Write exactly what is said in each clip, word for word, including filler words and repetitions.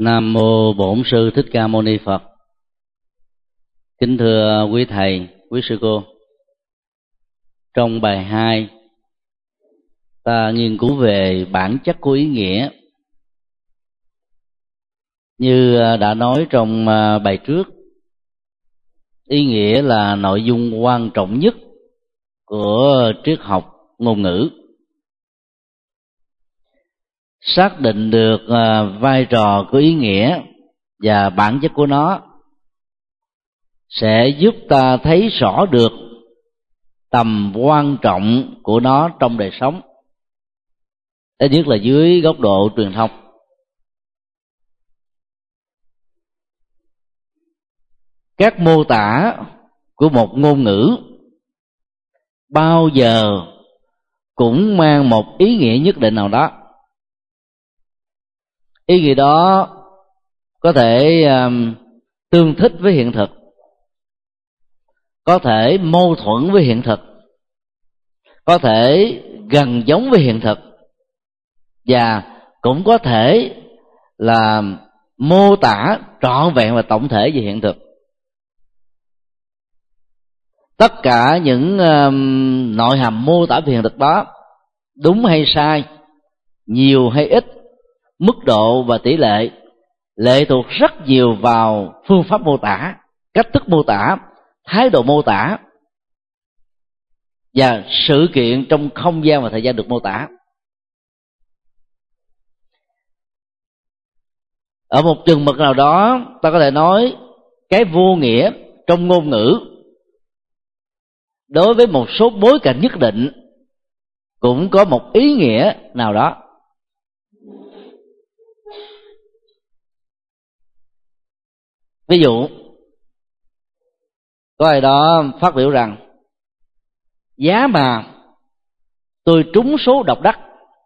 Nam mô Bổn Sư Thích Ca Mâu Ni Phật. Kính thưa quý thầy, quý sư cô. Trong bài hai, ta nghiên cứu về bản chất của ý nghĩa. Như đã nói trong bài trước, ý nghĩa là nội dung quan trọng nhất của triết học ngôn ngữ. Xác định được vai trò của ý nghĩa và bản chất của nó sẽ giúp ta thấy rõ được tầm quan trọng của nó trong đời sống, ít nhất là dưới góc độ truyền thông. Các mô tả của một ngôn ngữ bao giờ cũng mang một ý nghĩa nhất định nào đó. Ý nghĩa đó có thể um, tương thích với hiện thực, có thể mâu thuẫn với hiện thực, có thể gần giống với hiện thực, và cũng có thể là mô tả trọn vẹn và tổng thể về hiện thực. Tất cả những um, nội hàm mô tả về hiện thực đó, đúng hay sai, nhiều hay ít, mức độ và tỷ lệ lệ thuộc rất nhiều vào phương pháp mô tả, cách thức mô tả, thái độ mô tả và sự kiện trong không gian và thời gian được mô tả. Ở một chừng mực nào đó, ta có thể nói cái vô nghĩa trong ngôn ngữ đối với một số bối cảnh nhất định cũng có một ý nghĩa nào đó. Ví dụ, có ai đó phát biểu rằng giá mà tôi trúng số độc đắc,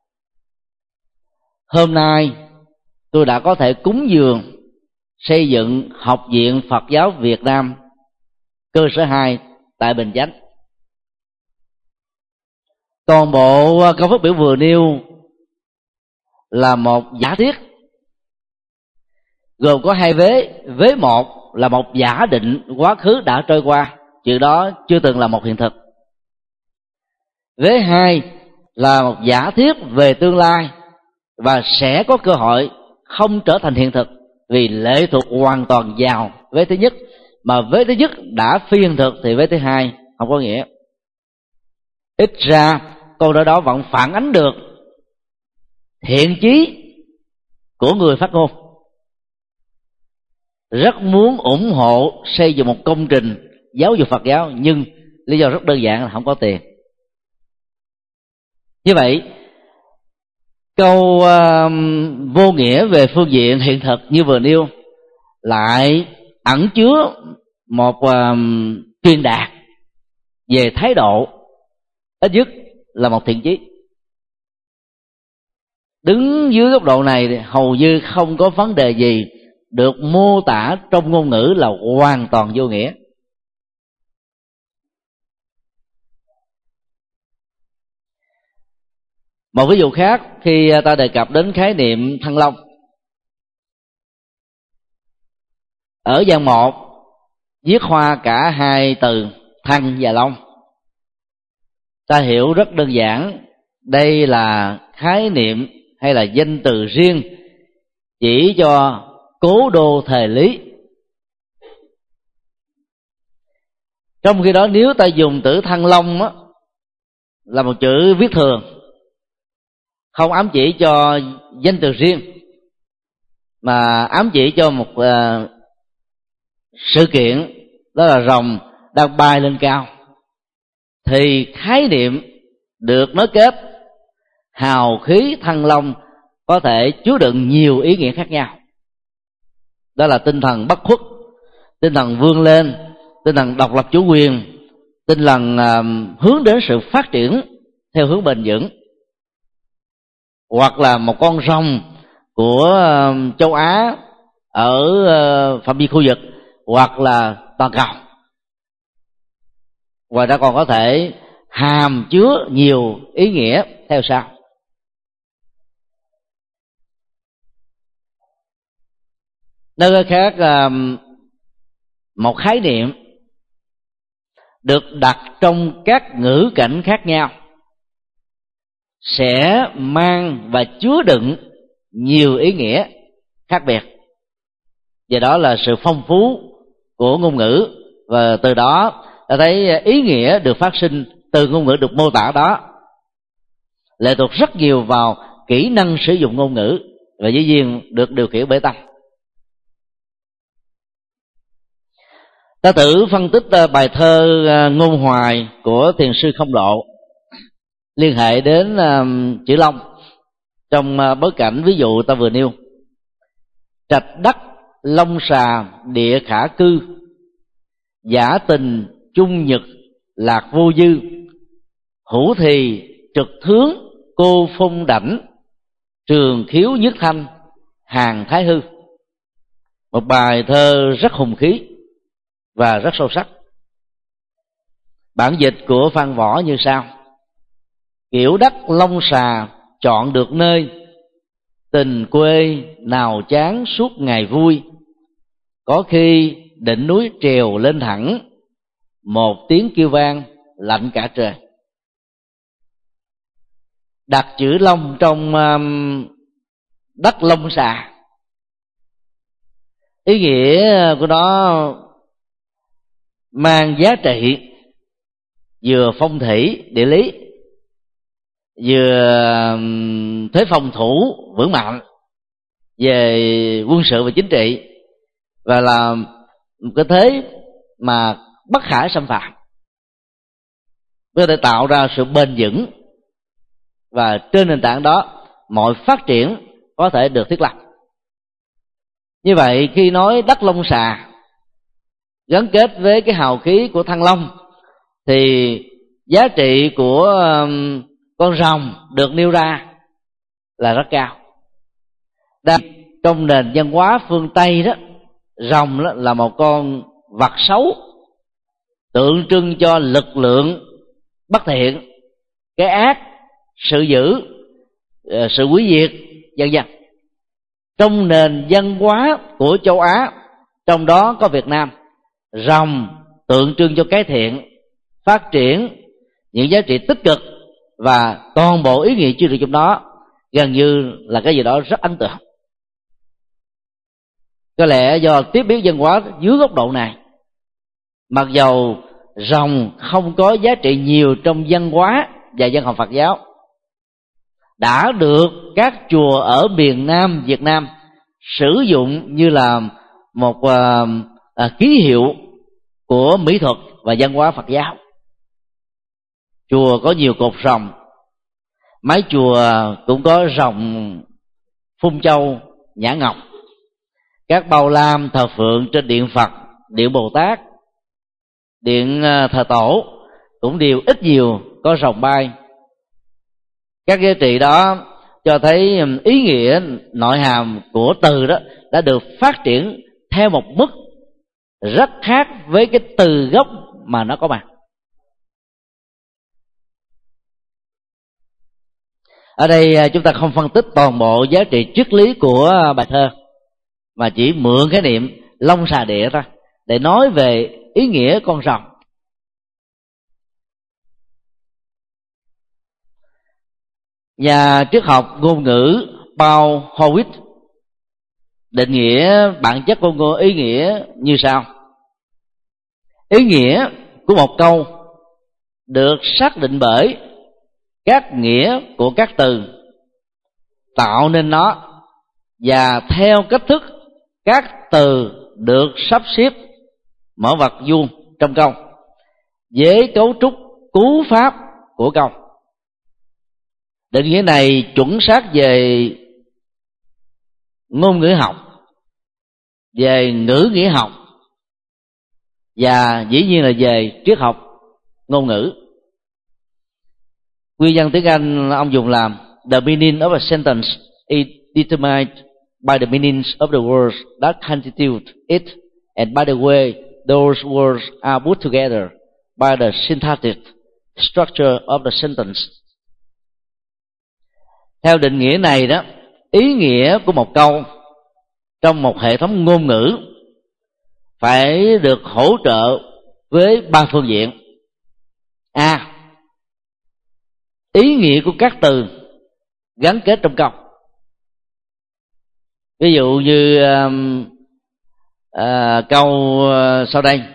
hôm nay tôi đã có thể cúng dường xây dựng Học viện Phật giáo Việt Nam cơ sở hai tại Bình Chánh. Toàn bộ câu phát biểu vừa nêu là một giả thiết, gồm có hai vế. Vế một là một giả định quá khứ đã trôi qua, chuyện đó chưa từng là một hiện thực. Vế hai là một giả thiết về tương lai và sẽ có cơ hội không trở thành hiện thực, vì lệ thuộc hoàn toàn vào vế thứ nhất, mà vế thứ nhất đã phi hiện thực thì vế thứ hai không có nghĩa. Ít ra câu nói đó vẫn phản ánh được thiện chí của người phát ngôn, rất muốn ủng hộ xây dựng một công trình giáo dục Phật giáo, nhưng lý do rất đơn giản là không có tiền. Như vậy, câu uh, vô nghĩa về phương diện hiện thực như vừa nêu lại ẩn chứa một uh, truyền đạt về thái độ, ít nhất là một thiện chí. Đứng dưới góc độ này thì hầu như không có vấn đề gì được mô tả trong ngôn ngữ là hoàn toàn vô nghĩa. Một ví dụ khác, khi ta đề cập đến khái niệm thăng long, ở dạng một viết hoa cả hai từ thăng và long, ta hiểu rất đơn giản đây là khái niệm hay là danh từ riêng chỉ cho cố đô thời lý. Trong khi đó, nếu ta dùng từ thăng long á, là một chữ viết thường, không ám chỉ cho danh từ riêng mà ám chỉ cho một uh, sự kiện, đó là rồng đang bay lên cao, thì khái niệm được nối kết hào khí thăng long có thể chứa đựng nhiều ý nghĩa khác nhau. Đó là tinh thần bất khuất, tinh thần vươn lên, tinh thần độc lập chủ quyền, tinh thần uh, hướng đến sự phát triển theo hướng bền vững, hoặc là một con rồng của uh, châu Á ở uh, phạm vi khu vực, hoặc là toàn cầu. Ngoài ra còn có thể hàm chứa nhiều ý nghĩa theo sau. Nơi khác, một khái niệm được đặt trong các ngữ cảnh khác nhau sẽ mang và chứa đựng nhiều ý nghĩa khác biệt. Và đó là sự phong phú của ngôn ngữ, và từ đó ta thấy ý nghĩa được phát sinh từ ngôn ngữ được mô tả đó lệ thuộc rất nhiều vào kỹ năng sử dụng ngôn ngữ, và dĩ nhiên được điều khiển bởi tâm. Ta thử phân tích bài thơ Ngôn Hoài của thiền sư Không Độ liên hệ đến chữ Long trong bối cảnh ví dụ ta vừa nêu. Trạch đất long xà địa khả cư, giả tình chung nhật lạc vô dư, hữu thì trực thướng cô phong đảnh, trường khiếu nhất thanh hàng thái hư. Một bài thơ rất hùng khí và rất sâu sắc. Bản dịch của Phan Võ như sau: kiểu đất long xà chọn được nơi, tình quê nào chán suốt ngày vui, có khi đỉnh núi trèo lên thẳng, một tiếng kêu vang lạnh cả trời. Đặt chữ long trong um, đất long xà, ý nghĩa của nó mang giá trị vừa phong thủy địa lý, vừa thế phòng thủ vững mạnh về quân sự và chính trị, và là một cái thế mà bất khả xâm phạm, có thể tạo ra sự bền vững, và trên nền tảng đó mọi phát triển có thể được thiết lập. Như vậy khi nói đất long xà gắn kết với cái hào khí của Thăng Long, thì giá trị của con rồng được nêu ra là rất cao. Đang trong nền văn hóa phương Tây đó, rồng đó là một con vật xấu, tượng trưng cho lực lượng bất thiện, cái ác, sự dữ, sự hủy diệt, vân vân. Trong nền văn hóa của châu Á, trong đó có Việt Nam, rồng tượng trưng cho cái thiện, phát triển những giá trị tích cực, và toàn bộ ý nghĩa chứa đựng trong đó gần như là cái gì đó rất ấn tượng. Có lẽ do tiếp biến văn hóa dưới góc độ này, mặc dầu rồng không có giá trị nhiều trong văn hóa và văn học Phật giáo, đã được các chùa ở miền Nam Việt Nam sử dụng như là một uh, uh, ký hiệu của mỹ thuật và văn hóa Phật giáo. Chùa có nhiều cột rồng, mái chùa cũng có rồng phun châu, nhã ngọc. Các bao lam thờ phượng trên điện Phật, điện Bồ Tát, điện thờ tổ cũng đều ít nhiều có rồng bay. Các giá trị đó cho thấy ý nghĩa nội hàm của từ đó đã được phát triển theo một mức rất khác với cái từ gốc mà nó có mặt. Ở đây chúng ta không phân tích toàn bộ giá trị triết lý của bài thơ, mà chỉ mượn khái niệm long xà địa thôi để nói về ý nghĩa con rồng. Nhà triết học ngôn ngữ Paul Howitt định nghĩa bản chất của ngôn ý nghĩa như sau: ý nghĩa của một câu được xác định bởi các nghĩa của các từ tạo nên nó, và theo cách thức các từ được sắp xếp mở ngoặc vuông trong câu với cấu trúc cú pháp của câu. Định nghĩa này chuẩn xác về ngôn ngữ học, về ngữ nghĩa học, và dĩ nhiên là về triết học ngôn ngữ. Nguyên văn tiếng Anh ông dùng làm the meaning of a sentence is determined by the meanings of the words that constitute it, and by the way those words are put together by the syntactic structure of the sentence. Theo định nghĩa này đó, ý nghĩa của một câu trong một hệ thống ngôn ngữ phải được hỗ trợ với ba phương diện. A. Ý nghĩa của các từ gắn kết trong câu. Ví dụ như uh, uh, câu uh, sau đây: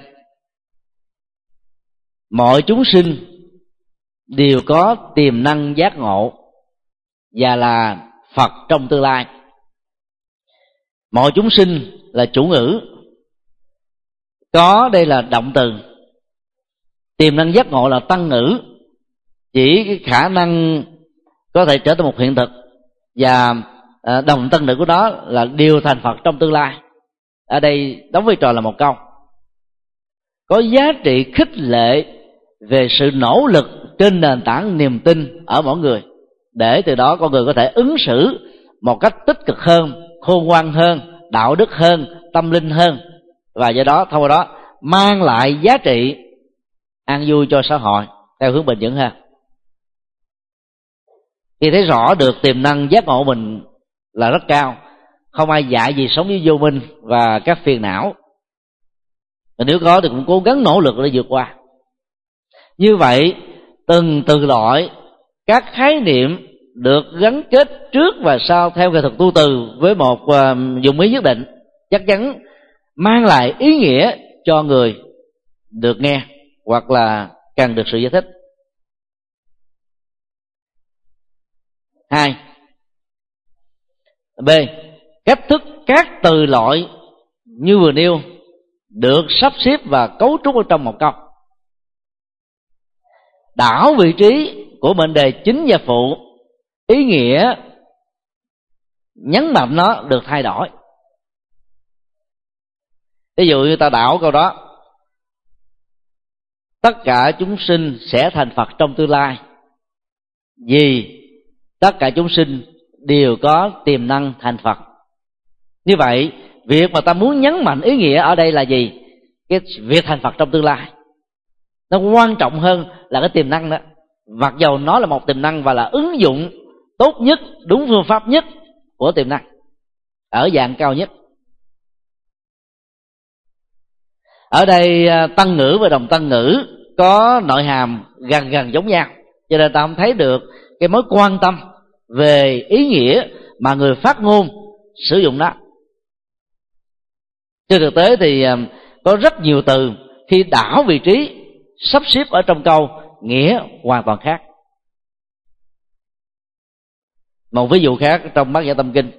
mọi chúng sinh đều có tiềm năng giác ngộ và là Phật trong tương lai. Mọi chúng sinh là chủ ngữ, có đây là động từ, tiềm năng giác ngộ là tăng ngữ, chỉ cái khả năng có thể trở thành một hiện thực, và đồng tân ngữ của nó là điều thành Phật trong tương lai. Ở đây đóng vai trò là một câu có giá trị khích lệ về sự nỗ lực trên nền tảng niềm tin ở mỗi người, để từ đó con người có thể ứng xử một cách tích cực hơn, khôn ngoan hơn, đạo đức hơn, tâm linh hơn, và do đó thông qua đó mang lại giá trị an vui cho xã hội theo hướng bền vững hơn. Khi thấy rõ được tiềm năng giác ngộ mình là rất cao, không ai dạy gì sống với vô minh và các phiền não, và nếu có thì cũng cố gắng nỗ lực để vượt qua. Như vậy từng từ loại các khái niệm được gắn kết trước và sau theo nghệ thuật tu từ với một uh, dụng ý nhất định, chắc chắn mang lại ý nghĩa cho người được nghe hoặc là cần được sự giải thích. Hai. B. Cách thức các từ loại như vừa nêu được sắp xếp và cấu trúc ở trong một câu. Đảo vị trí của mệnh đề chính và phụ, ý nghĩa nhấn mạnh nó được thay đổi. Ví dụ như ta đảo câu đó: tất cả chúng sinh sẽ thành Phật trong tương lai, vì tất cả chúng sinh đều có tiềm năng thành Phật. Như vậy việc mà ta muốn nhấn mạnh ý nghĩa ở đây là gì? Cái việc thành Phật trong tương lai nó quan trọng hơn là cái tiềm năng đó, mặc dầu nó là một tiềm năng và là ứng dụng tốt nhất, đúng phương pháp nhất của tiềm năng ở dạng cao nhất. Ở đây tăng ngữ và đồng tăng ngữ có nội hàm gần gần giống nhau, cho nên ta không thấy được cái mối quan tâm về ý nghĩa mà người phát ngôn sử dụng đó. Trên thực tế thì có rất nhiều từ khi đảo vị trí sắp xếp ở trong câu nghĩa hoàn toàn khác. Một ví dụ khác trong Bát Nhã Tâm Kinh: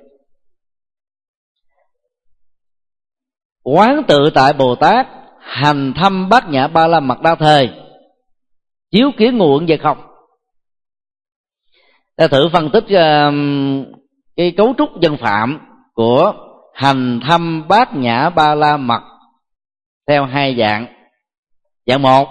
quán tự tại Bồ Tát hành thâm Bát Nhã Ba La Mật Đa thời, chiếu kiến nguồn về không. Ta thử phân tích uh, cái cấu trúc dân phạm của hành thâm Bát Nhã Ba La Mật theo hai dạng. Dạng một,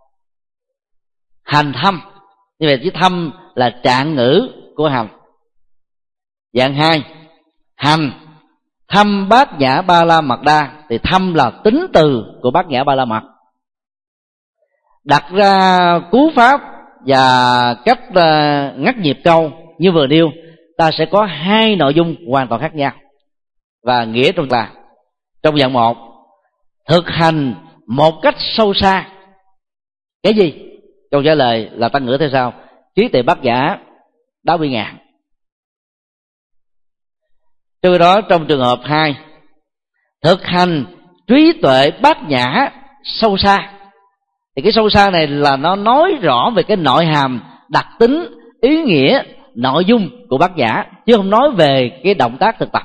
hành thâm, như vậy chữ thâm là trạng ngữ của hành. Dạng hai, hành thâm Bát Nhã Ba La Mật Đa, thì thâm là tính từ của Bát Nhã Ba La Mật. Đặt ra cú pháp và cách uh, ngắt nhịp câu như vừa nêu, ta sẽ có hai nội dung hoàn toàn khác nhau và nghĩa trong là: trong dạng một, thực hành một cách sâu xa. Cái gì? Câu trả lời là tăng ngữ theo sau: trí tuệ bát nhã đáo bi ngàn. Từ đó trong trường hợp hai, thực hành trí tuệ bát nhã sâu xa, thì cái sâu xa này là nó nói rõ về cái nội hàm, đặc tính, ý nghĩa, nội dung của bát nhã, chứ không nói về cái động tác thực tập.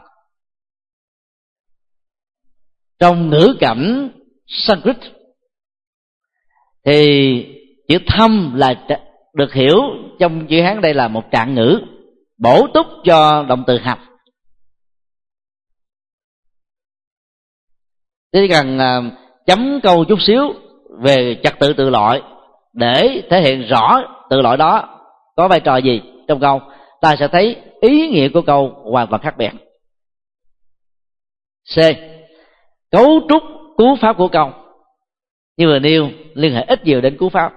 Trong ngữ cảnh Sanskrit thì chữ thâm là được hiểu trong chữ Hán đây là một trạng ngữ bổ túc cho động từ hành. Chỉ cần chấm câu chút xíu về trật tự tự loại để thể hiện rõ tự loại đó có vai trò gì trong câu, ta sẽ thấy ý nghĩa của câu hoàn toàn khác biệt. C. Cấu trúc cú pháp của câu như vừa nêu liên hệ ít nhiều đến cú pháp.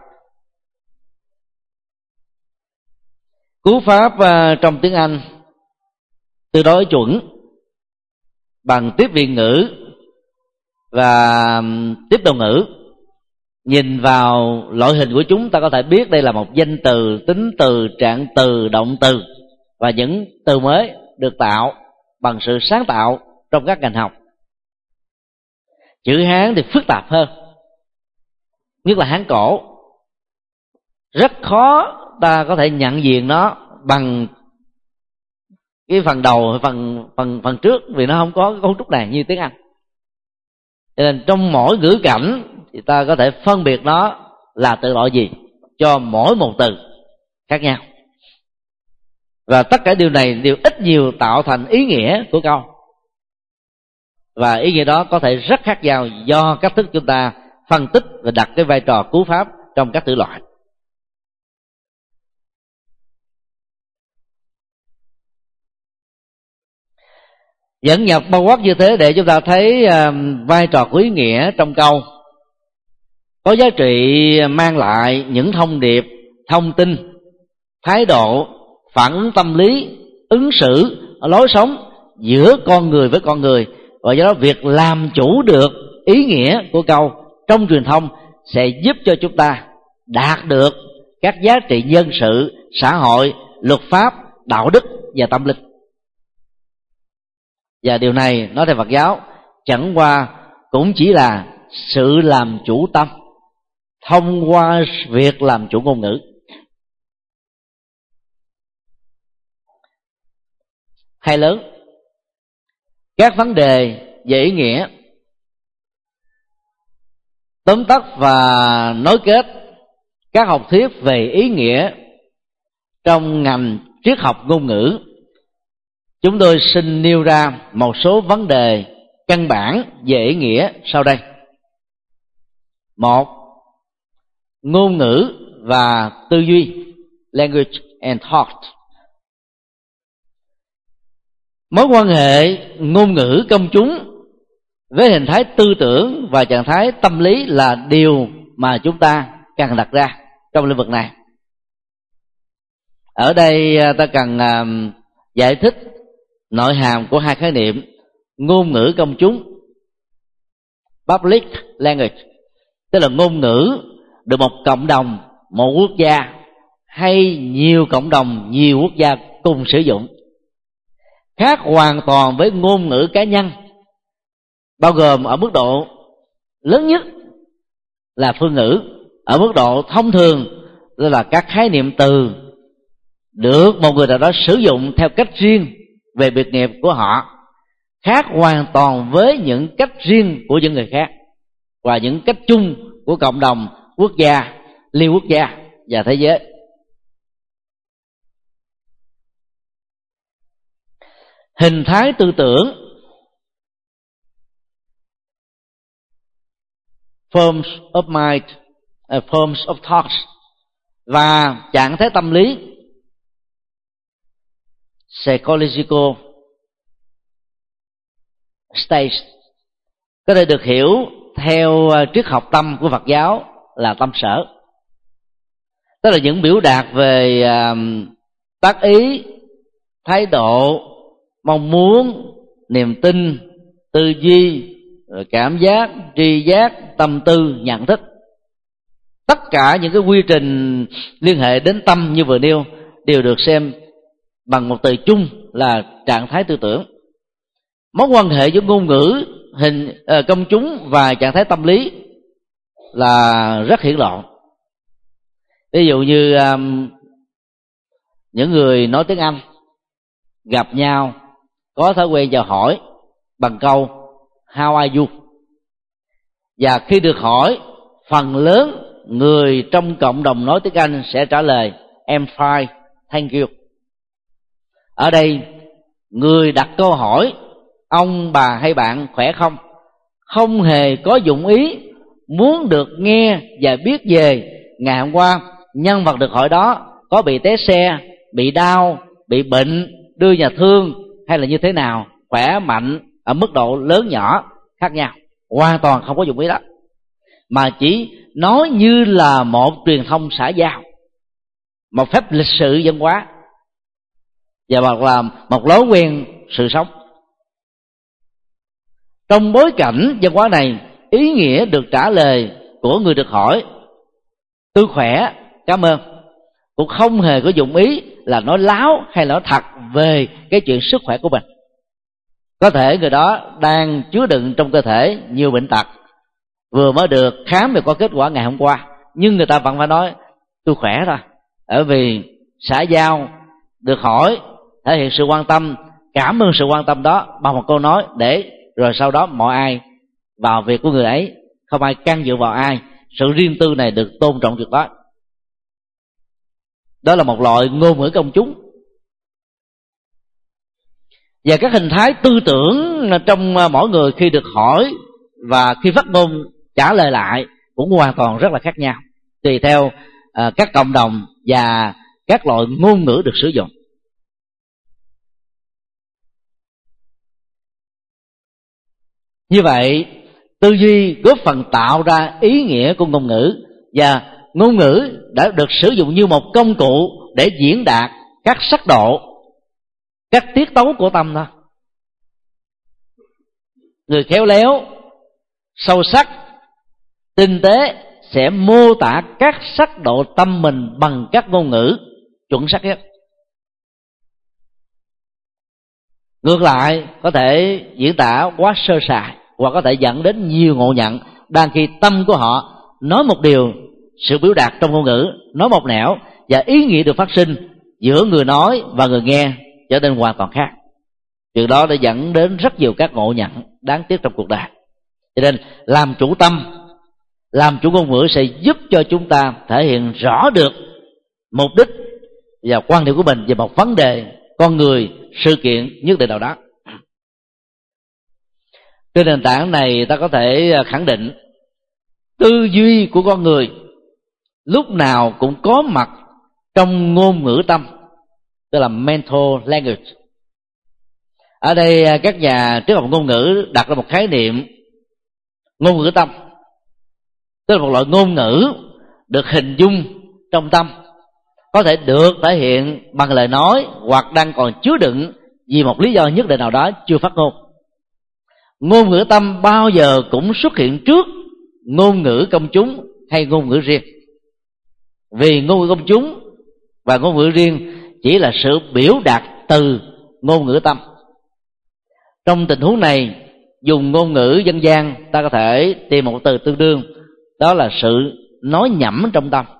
Cú pháp uh, trong tiếng Anh tương đối chuẩn bằng tiếp viện ngữ và tiếp đầu ngữ. Nhìn vào loại hình của chúng ta có thể biết đây là một danh từ, tính từ, trạng từ, động từ và những từ mới được tạo bằng sự sáng tạo trong các ngành học. Chữ Hán thì phức tạp hơn, nhất là Hán cổ. Rất khó ta có thể nhận diện nó bằng cái phần đầu, phần phần phần trước, vì nó không có cái cấu trúc này như tiếng Anh. Cho nên trong mỗi ngữ cảnh thì ta có thể phân biệt nó là từ loại gì cho mỗi một từ khác nhau. Và tất cả điều này đều ít nhiều tạo thành ý nghĩa của câu. Và ý nghĩa đó có thể rất khác nhau do cách thức chúng ta phân tích và đặt cái vai trò cú pháp trong các tử loại. Dẫn nhập bao quát như thế để chúng ta thấy uh, vai trò của ý nghĩa trong câu có giá trị mang lại những thông điệp, thông tin, thái độ, phản ứng tâm lý, ứng xử, lối sống giữa con người với con người. Và do đó việc làm chủ được ý nghĩa của câu trong truyền thông sẽ giúp cho chúng ta đạt được các giá trị nhân sự, xã hội, luật pháp, đạo đức và tâm linh. Và điều này nói theo Phật giáo chẳng qua cũng chỉ là sự làm chủ tâm thông qua việc làm chủ ngôn ngữ. Hai lớn, các vấn đề về ý nghĩa, tóm tắt và nối kết các học thuyết về ý nghĩa trong ngành triết học ngôn ngữ. Chúng tôi xin nêu ra một số vấn đề căn bản về ý nghĩa sau đây. Một, ngôn ngữ và tư duy, language and thought. Mối quan hệ ngôn ngữ công chúng với hình thái tư tưởng và trạng thái tâm lý là điều mà chúng ta cần đặt ra trong lĩnh vực này. Ở đây ta cần giải thích nội hàm của hai khái niệm ngôn ngữ công chúng, public language, tức là ngôn ngữ được một cộng đồng, một quốc gia hay nhiều cộng đồng, nhiều quốc gia cùng sử dụng, khác hoàn toàn với ngôn ngữ cá nhân, bao gồm ở mức độ lớn nhất là phương ngữ, ở mức độ thông thường là các khái niệm từ được một người nào đó sử dụng theo cách riêng về biệt nghiệp của họ, khác hoàn toàn với những cách riêng của những người khác và những cách chung của cộng đồng, quốc gia, liên quốc gia và thế giới. Hình thái tư tưởng, forms of mind, uh, forms of thoughts, và trạng thái tâm lý, psychological state, có thể được hiểu theo triết học tâm của Phật giáo là tâm sở. Tức là những biểu đạt về uh, tác ý, thái độ, mong muốn, niềm tin, tư duy, cảm giác, tri giác, tâm tư, nhận thức. Tất cả những cái quy trình liên hệ đến tâm như vừa nêu đều được xem bằng một từ chung là trạng thái tư tưởng. Mối quan hệ giữa ngôn ngữ, hình uh, công chúng và trạng thái tâm lý là rất hiển lộ. Ví dụ như um, những người nói tiếng Anh gặp nhau có thói quen chào hỏi bằng câu How are you? Và khi được hỏi, phần lớn người trong cộng đồng nói tiếng Anh sẽ trả lời I'm fine, thank you. Ở đây, người đặt câu hỏi ông, bà hay bạn khỏe không, không hề có dụng ý muốn được nghe và biết về ngày hôm qua nhân vật được hỏi đó có bị té xe, bị đau, bị bệnh, đưa nhà thương hay là như thế nào, khỏe mạnh ở mức độ lớn nhỏ khác nhau. Hoàn toàn không có dụng ý đó, mà chỉ nói như là một truyền thông xã giao, một phép lịch sự văn hóa và hoặc là một lối quen sự sống. Trong bối cảnh văn hóa này, ý nghĩa được trả lời của người được hỏi tôi khỏe, cảm ơn, cũng không hề có dụng ý là nói láo hay là nói thật về cái chuyện sức khỏe của mình. Có thể người đó đang chứa đựng trong cơ thể nhiều bệnh tật, vừa mới được khám và có kết quả ngày hôm qua, nhưng người ta vẫn phải nói tôi khỏe rồi, bởi vì xã giao được hỏi, thể hiện sự quan tâm, cảm ơn sự quan tâm đó bằng một câu nói, để rồi sau đó mọi ai vào việc của người ấy, không ai can dự vào ai, sự riêng tư này được tôn trọng tuyệt đối. Đó là một loại ngôn ngữ công chúng. Và các hình thái tư tưởng trong mỗi người khi được hỏi và khi phát ngôn trả lời lại cũng hoàn toàn rất là khác nhau, tùy theo uh, các cộng đồng và các loại ngôn ngữ được sử dụng. Như vậy, tư duy góp phần tạo ra ý nghĩa của ngôn ngữ, và ngôn ngữ đã được sử dụng như một công cụ để diễn đạt các sắc độ, các tiết tấu của tâm thôi. Người khéo léo, sâu sắc, tinh tế sẽ mô tả các sắc độ tâm mình bằng các ngôn ngữ chuẩn xác nhất. Ngược lại, có thể diễn tả quá sơ sài, hoặc có thể dẫn đến nhiều ngộ nhận, đang khi tâm của họ nói một điều, sự biểu đạt trong ngôn ngữ nói một nẻo, và ý nghĩa được phát sinh giữa người nói và người nghe trở nên hoàn toàn khác. Điều đó đã dẫn đến rất nhiều các ngộ nhận đáng tiếc trong cuộc đời. Cho nên làm chủ tâm, làm chủ ngôn ngữ sẽ giúp cho chúng ta thể hiện rõ được mục đích và quan điểm của mình về một vấn đề, con người, sự kiện nhất định nào đó. Trên nền tảng này, ta có thể khẳng định tư duy của con người lúc nào cũng có mặt trong ngôn ngữ tâm, tức là mental language. Ở đây các nhà triết học ngôn ngữ đặt ra một khái niệm ngôn ngữ tâm, tức là một loại ngôn ngữ được hình dung trong tâm, có thể được thể hiện bằng lời nói hoặc đang còn chứa đựng vì một lý do nhất định nào đó chưa phát ngôn. Ngôn ngữ tâm bao giờ cũng xuất hiện trước ngôn ngữ công chúng hay ngôn ngữ riêng, vì ngôn ngữ công chúng và ngôn ngữ riêng chỉ là sự biểu đạt từ ngôn ngữ tâm. Trong tình huống này, dùng ngôn ngữ dân gian, ta có thể tìm một từ tương đương, đó là sự nói nhẩm trong tâm.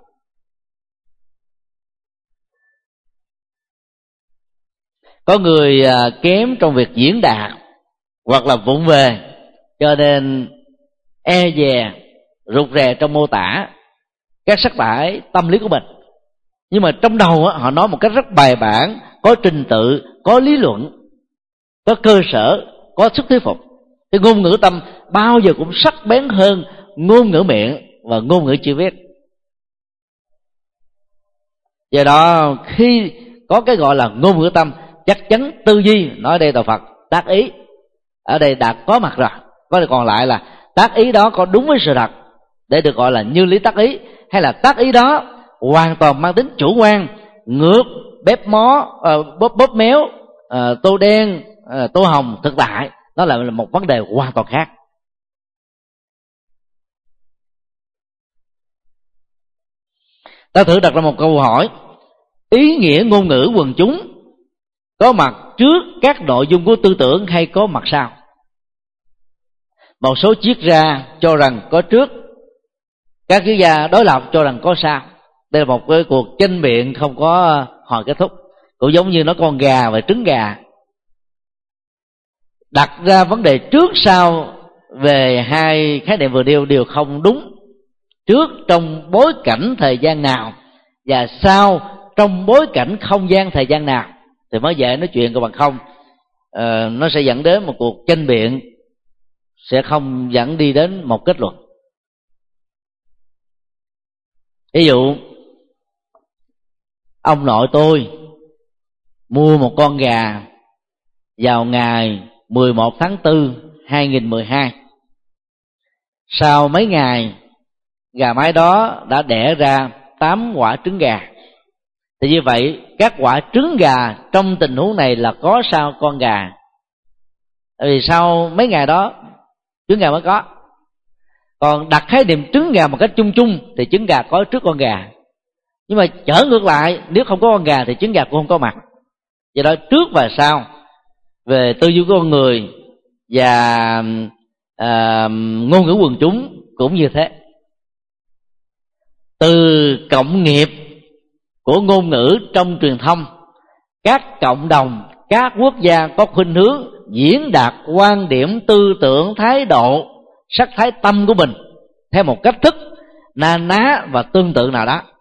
Có người kém trong việc diễn đạt hoặc là vụng về, cho nên e dè, rụt rè trong mô tả các sắc tải tâm lý của mình. Nhưng mà trong đầu họ nói một cách rất bài bản, có trình tự, có lý luận, có cơ sở, có sức thuyết phục. Cái ngôn ngữ tâm bao giờ cũng sắc bén hơn ngôn ngữ miệng và ngôn ngữ chữ viết. Do đó khi có cái gọi là ngôn ngữ tâm, chắc chắn tư duy, nói đây là Phật, tác ý ở đây đã có mặt rồi. Có còn lại là tác ý đó có đúng với sự thật để được gọi là như lý tác ý, hay là tác ý đó hoàn toàn mang tính chủ quan, ngược, bếp mó, uh, bóp, bóp méo, uh, tô đen, uh, tô hồng thực tại. Đó là một vấn đề hoàn toàn khác. Ta thử đặt ra một câu hỏi: ý nghĩa ngôn ngữ quần chúng có mặt trước các nội dung của tư tưởng hay có mặt sau? Một số triết gia cho rằng có trước, các triết gia đối lập cho rằng có sau. Đây là một cái cuộc tranh biện không có hồi kết thúc, cũng giống như nó con gà và trứng gà. Đặt ra vấn đề trước sau về hai khái niệm vừa nêu đều không đúng. Trước trong bối cảnh thời gian nào và sau trong bối cảnh không gian thời gian nào thì mới dễ nói chuyện, còn bằng không uh, nó sẽ dẫn đến một cuộc tranh biện, sẽ không dẫn đi đến một kết luận. Ví dụ, ông nội tôi mua một con gà vào ngày mười một tháng tư hai nghìn mười hai. Sau mấy ngày, gà mái đó đã đẻ ra tám quả trứng gà. Thì như vậy, các quả trứng gà trong tình huống này là có sau con gà. Vì sau mấy ngày đó, trứng gà mới có. Còn đặt khái niệm trứng gà một cách chung chung thì trứng gà có trước con gà. Nhưng mà trở ngược lại, nếu không có con gà thì trứng gà cũng không có mặt. Do đó trước và sau về tư duy của con người và à, ngôn ngữ quần chúng cũng như thế. Từ cộng nghiệp của ngôn ngữ trong truyền thông, các cộng đồng, các quốc gia có khuynh hướng diễn đạt quan điểm, tư tưởng, thái độ, sắc thái tâm của mình theo một cách thức na ná và tương tự nào đó.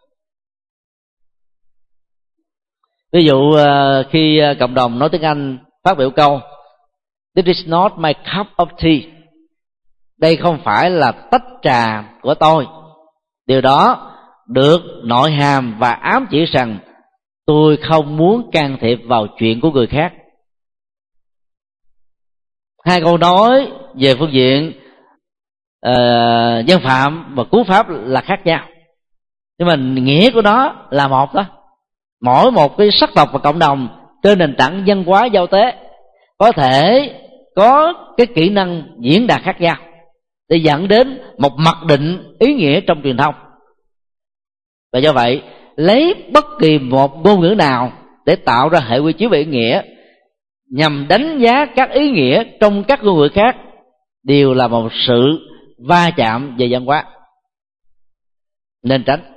Ví dụ khi cộng đồng nói tiếng Anh phát biểu câu "This is not my cup of tea", đây không phải là tách trà của tôi, điều đó được nội hàm và ám chỉ rằng tôi không muốn can thiệp vào chuyện của người khác. Hai câu nói về phương diện uh, dân phạm và cú pháp là khác nhau, nhưng mà nghĩa của nó là một đó. Mỗi một cái sắc tộc và cộng đồng trên nền tảng văn hóa giao tế có thể có cái kỹ năng diễn đạt khác nhau để dẫn đến một mặc định ý nghĩa trong truyền thông. Và do vậy, lấy bất kỳ một ngôn ngữ nào để tạo ra hệ quy chiếu về ý nghĩa nhằm đánh giá các ý nghĩa trong các ngôn ngữ khác đều là một sự va chạm về văn hóa, nên tránh.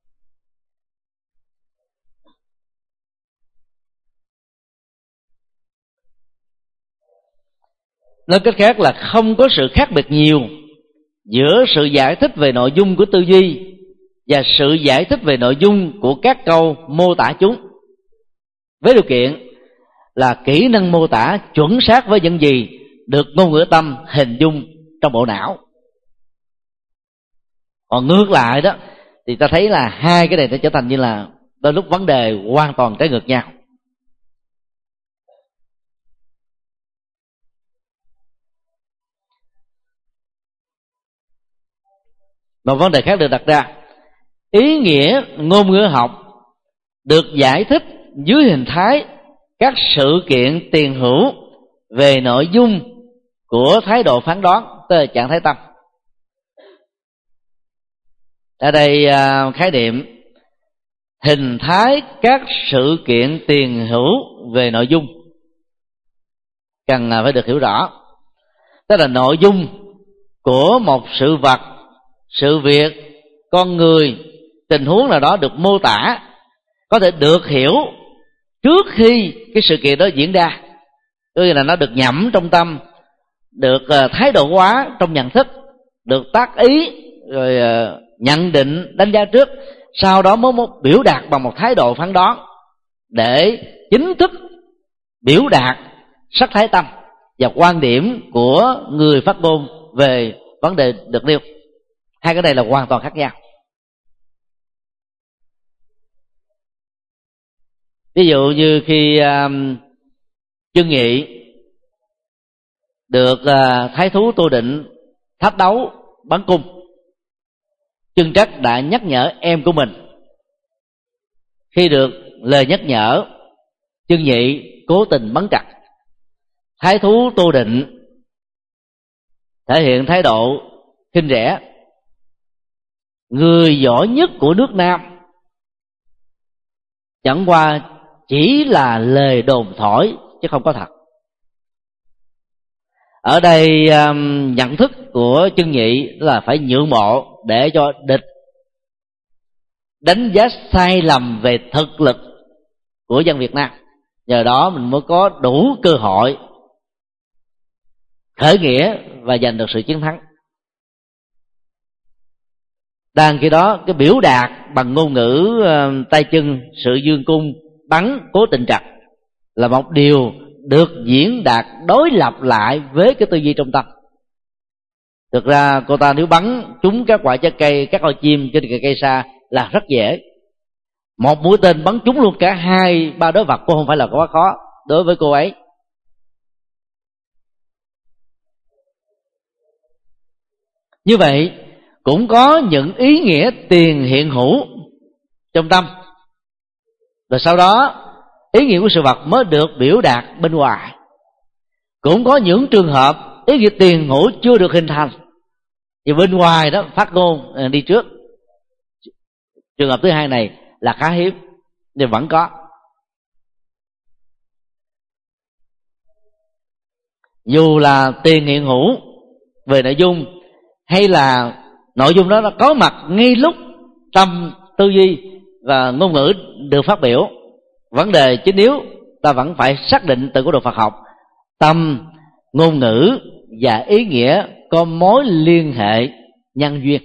Nói cách khác là không có sự khác biệt nhiều giữa sự giải thích về nội dung của tư duy và sự giải thích về nội dung của các câu mô tả chúng, với điều kiện là kỹ năng mô tả chuẩn xác với những gì được ngôn ngữ tâm hình dung trong bộ não. Còn ngược lại đó thì ta thấy là hai cái này nó trở thành như là đôi lúc vấn đề hoàn toàn trái ngược nhau. Một vấn đề khác được đặt ra: ý nghĩa ngôn ngữ học được giải thích dưới hình thái các sự kiện tiền hữu về nội dung của thái độ phán đoán, tức là trạng thái tâm. Ở đây khái niệm hình thái các sự kiện tiền hữu về nội dung cần phải được hiểu rõ. Tức là nội dung của một sự vật, sự việc, con người, tình huống nào đó được mô tả có thể được hiểu trước khi cái sự kiện đó diễn ra, tức là nó được nhẩm trong tâm, được thái độ hóa trong nhận thức, được tác ý rồi nhận định đánh giá trước, sau đó mới biểu đạt bằng một thái độ phán đoán để chính thức biểu đạt sắc thái tâm và quan điểm của người phát ngôn về vấn đề được nêu. Hai cái này là hoàn toàn khác nhau. Ví dụ như khi um, Chương Nghị được uh, thái thú Tô Định thách đấu bắn cung, Chương Trắc đã nhắc nhở em của mình. Khi được lời nhắc nhở, Chương Nhị cố tình bắn trật. Thái thú Tô Định thể hiện thái độ khinh rẻ: người giỏi nhất của nước Nam chẳng qua chỉ là lời đồn thổi chứ không có thật. Ở đây um, nhận thức của Chương Nhị là phải nhượng bộ để cho địch đánh giá sai lầm về thực lực của dân Việt Nam. Nhờ đó mình mới có đủ cơ hội khởi nghĩa và giành được sự chiến thắng. Đang khi đó cái biểu đạt bằng ngôn ngữ uh, tay chân, sự dương cung, bắn, cố tình trật là một điều được diễn đạt đối lập lại với cái tư duy trong tâm. Thực ra cô ta nếu bắn trúng các quả trái cây, các con chim trên cây cây xa là rất dễ. Một mũi tên bắn trúng luôn cả hai ba đối vật cũng không phải là quá khó đối với cô ấy. Như vậy cũng có những ý nghĩa tiền hiện hữu trong tâm, và sau đó ý nghĩa của sự vật mới được biểu đạt bên ngoài. Cũng có những trường hợp ý nghĩa tiền ngũ chưa được hình thành, thì bên ngoài đó phát ngôn đi trước. Trường hợp thứ hai này là khá hiếm nhưng vẫn có. Dù là tiền hiện hữu về nội dung hay là nội dung đó nó có mặt ngay lúc tâm, tư duy và ngôn ngữ được phát biểu, vấn đề chính yếu ta vẫn phải xác định từ góc độ Phật học: tâm, ngôn ngữ và ý nghĩa có mối liên hệ nhân duyên,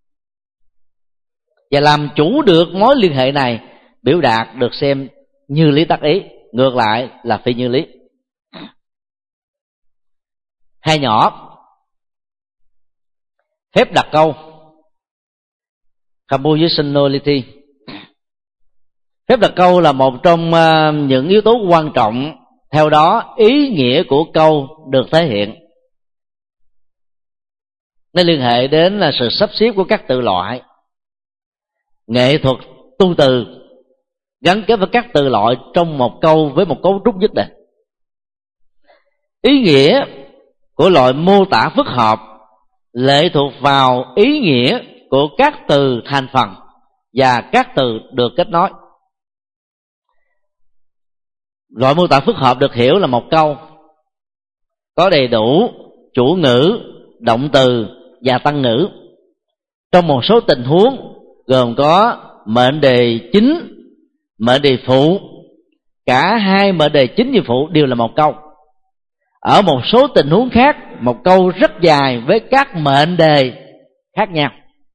và làm chủ được mối liên hệ này, biểu đạt được xem như lý tác ý, ngược lại là phi như lý. Hai nhỏ: phép đặt câu, compositionality. Phép đặt câu là một trong những yếu tố quan trọng, theo đó ý nghĩa của câu được thể hiện. Nó liên hệ đến là sự sắp xếp của các tự loại, nghệ thuật tu từ gắn kết với các tự loại trong một câu với một cấu trúc nhất định. Ý nghĩa của loại mô tả phức hợp lệ thuộc vào ý nghĩa của các từ thành phần và các từ được kết nối. Loại mô tả phức hợp được hiểu là một câu có đầy đủ chủ ngữ, động từ và tăng ngữ trong một số tình huống, gồm có mệnh đề chính, mệnh đề phụ. Cả hai mệnh đề chính và phụ đều là một câu. Ở một số tình huống khác, một câu rất dài với các mệnh đề khác nhau.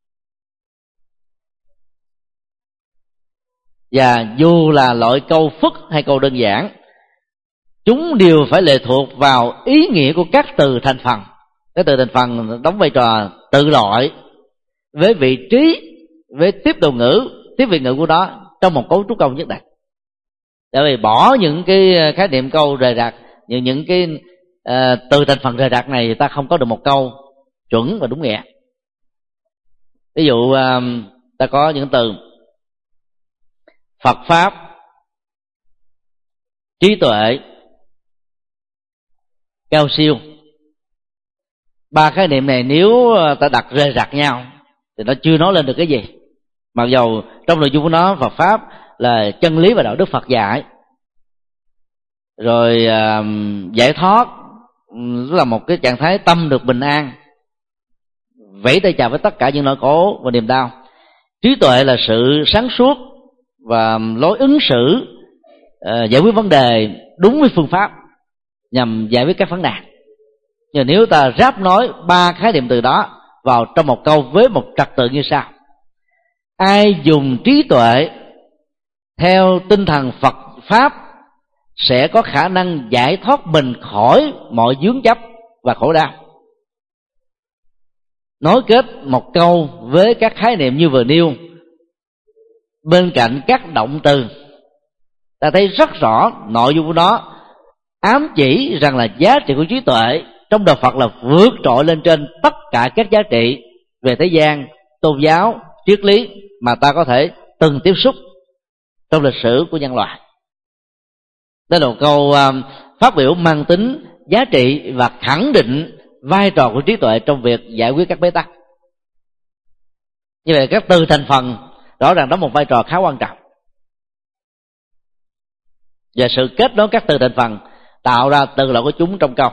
Và dù là loại câu phức hay câu đơn giản, chúng đều phải lệ thuộc vào ý nghĩa của các từ thành phần. Các từ thành phần đóng vai trò tự loại với vị trí, với tiếp đầu ngữ, tiếp vị ngữ của đó trong một cấu trúc câu nhất định. Tại vì bỏ những cái khái niệm câu rời rạc, những những cái uh, từ thành phần rời rạc này, thì ta không có được một câu chuẩn và đúng nghĩa. Ví dụ uh, ta có những từ Phật pháp, trí tuệ, cao siêu. Ba khái niệm này nếu ta đặt rời rạc nhau thì nó chưa nói lên được cái gì. Mặc dầu trong nội dung của nó, Phật pháp là chân lý và đạo đức Phật dạy, rồi uh, giải thoát là một cái trạng thái tâm được bình an, vẫy tay chào với tất cả những nỗi khổ và niềm đau. Trí tuệ là sự sáng suốt và lối ứng xử, uh, giải quyết vấn đề đúng với phương pháp nhằm giải quyết các vấn đề. Nhưng nếu ta ráp nói ba khái niệm từ đó vào trong một câu với một trật tự như sau: ai dùng trí tuệ theo tinh thần Phật pháp sẽ có khả năng giải thoát mình khỏi mọi vướng chấp và khổ đau. Nối kết một câu với các khái niệm như vừa nêu, bên cạnh các động từ, ta thấy rất rõ nội dung của nó ám chỉ rằng là giá trị của trí tuệ trong đạo Phật là vượt trội lên trên tất cả các giá trị về thế gian, tôn giáo, triết lý mà ta có thể từng tiếp xúc trong lịch sử của nhân loại. Đây là một câu uh, phát biểu mang tính giá trị và khẳng định vai trò của trí tuệ trong việc giải quyết các bế tắc. Như vậy các từ thành phần rõ ràng đóng một vai trò khá quan trọng, và sự kết nối các từ thành phần tạo ra từ loại của chúng trong câu.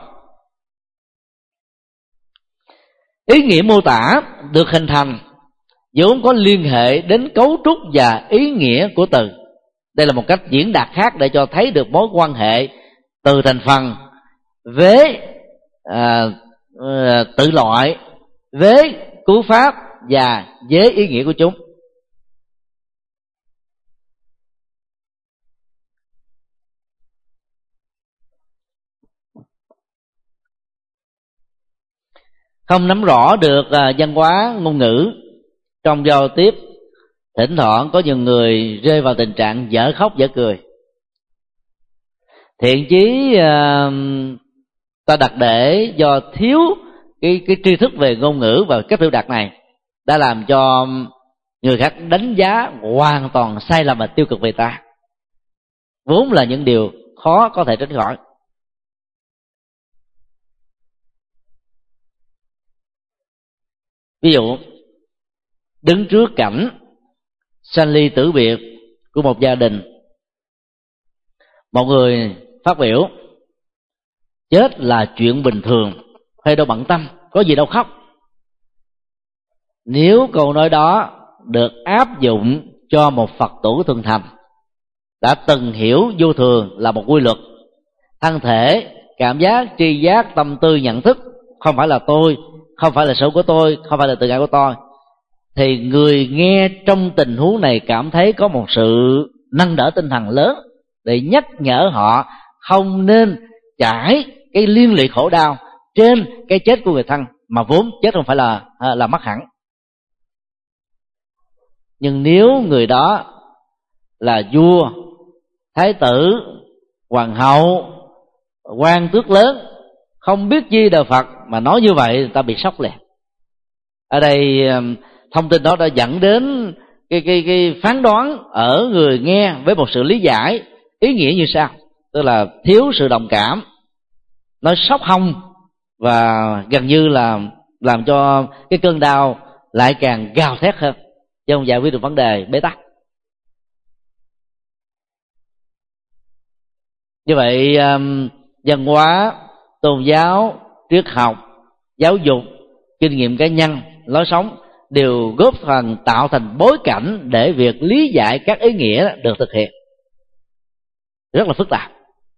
Ý nghĩa mô tả được hình thành vốn có liên hệ đến cấu trúc và ý nghĩa của từ. Đây là một cách diễn đạt khác để cho thấy được mối quan hệ từ thành phần với à, à, tự loại, với cú pháp và với ý nghĩa của chúng. Không nắm rõ được à, văn hóa ngôn ngữ trong giao tiếp, thỉnh thoảng có nhiều người rơi vào tình trạng dở khóc dở cười. Thiện chí à, ta đặt để do thiếu cái, cái tri thức về ngôn ngữ và cách biểu đạt này đã làm cho người khác đánh giá hoàn toàn sai lầm và tiêu cực về ta, vốn là những điều khó có thể tránh khỏi. Ví dụ, đứng trước cảnh sanh ly tử biệt của một gia đình, một người phát biểu chết là chuyện bình thường, hay đâu bận tâm, có gì đâu khóc. Nếu câu nói đó được áp dụng cho một Phật tử thuần thành, đã từng hiểu vô thường là một quy luật, thân thể, cảm giác, tri giác, tâm tư, nhận thức không phải là tôi, không phải là sở của tôi, không phải là tự ngã của tôi, thì người nghe trong tình huống này cảm thấy có một sự nâng đỡ tinh thần lớn để nhắc nhở họ không nên trải cái liên lụy khổ đau trên cái chết của người thân, mà vốn chết không phải là là mất hẳn. Nhưng nếu người đó là vua, thái tử, hoàng hậu, quan tước lớn, không biết gì đời Phật mà nói như vậy, người ta bị sốc liền. Ở đây thông tin đó đã dẫn đến cái, cái, cái phán đoán ở người nghe với một sự lý giải ý nghĩa như sau, tức là thiếu sự đồng cảm, nói sốc hông, và gần như là làm cho cái cơn đau lại càng gào thét hơn, chứ không giải quyết được vấn đề bế tắc. Như vậy văn hóa, tôn giáo, triết học, giáo dục, kinh nghiệm cá nhân, lối sống đều góp phần tạo thành bối cảnh để việc lý giải các ý nghĩa được thực hiện. Rất là phức tạp.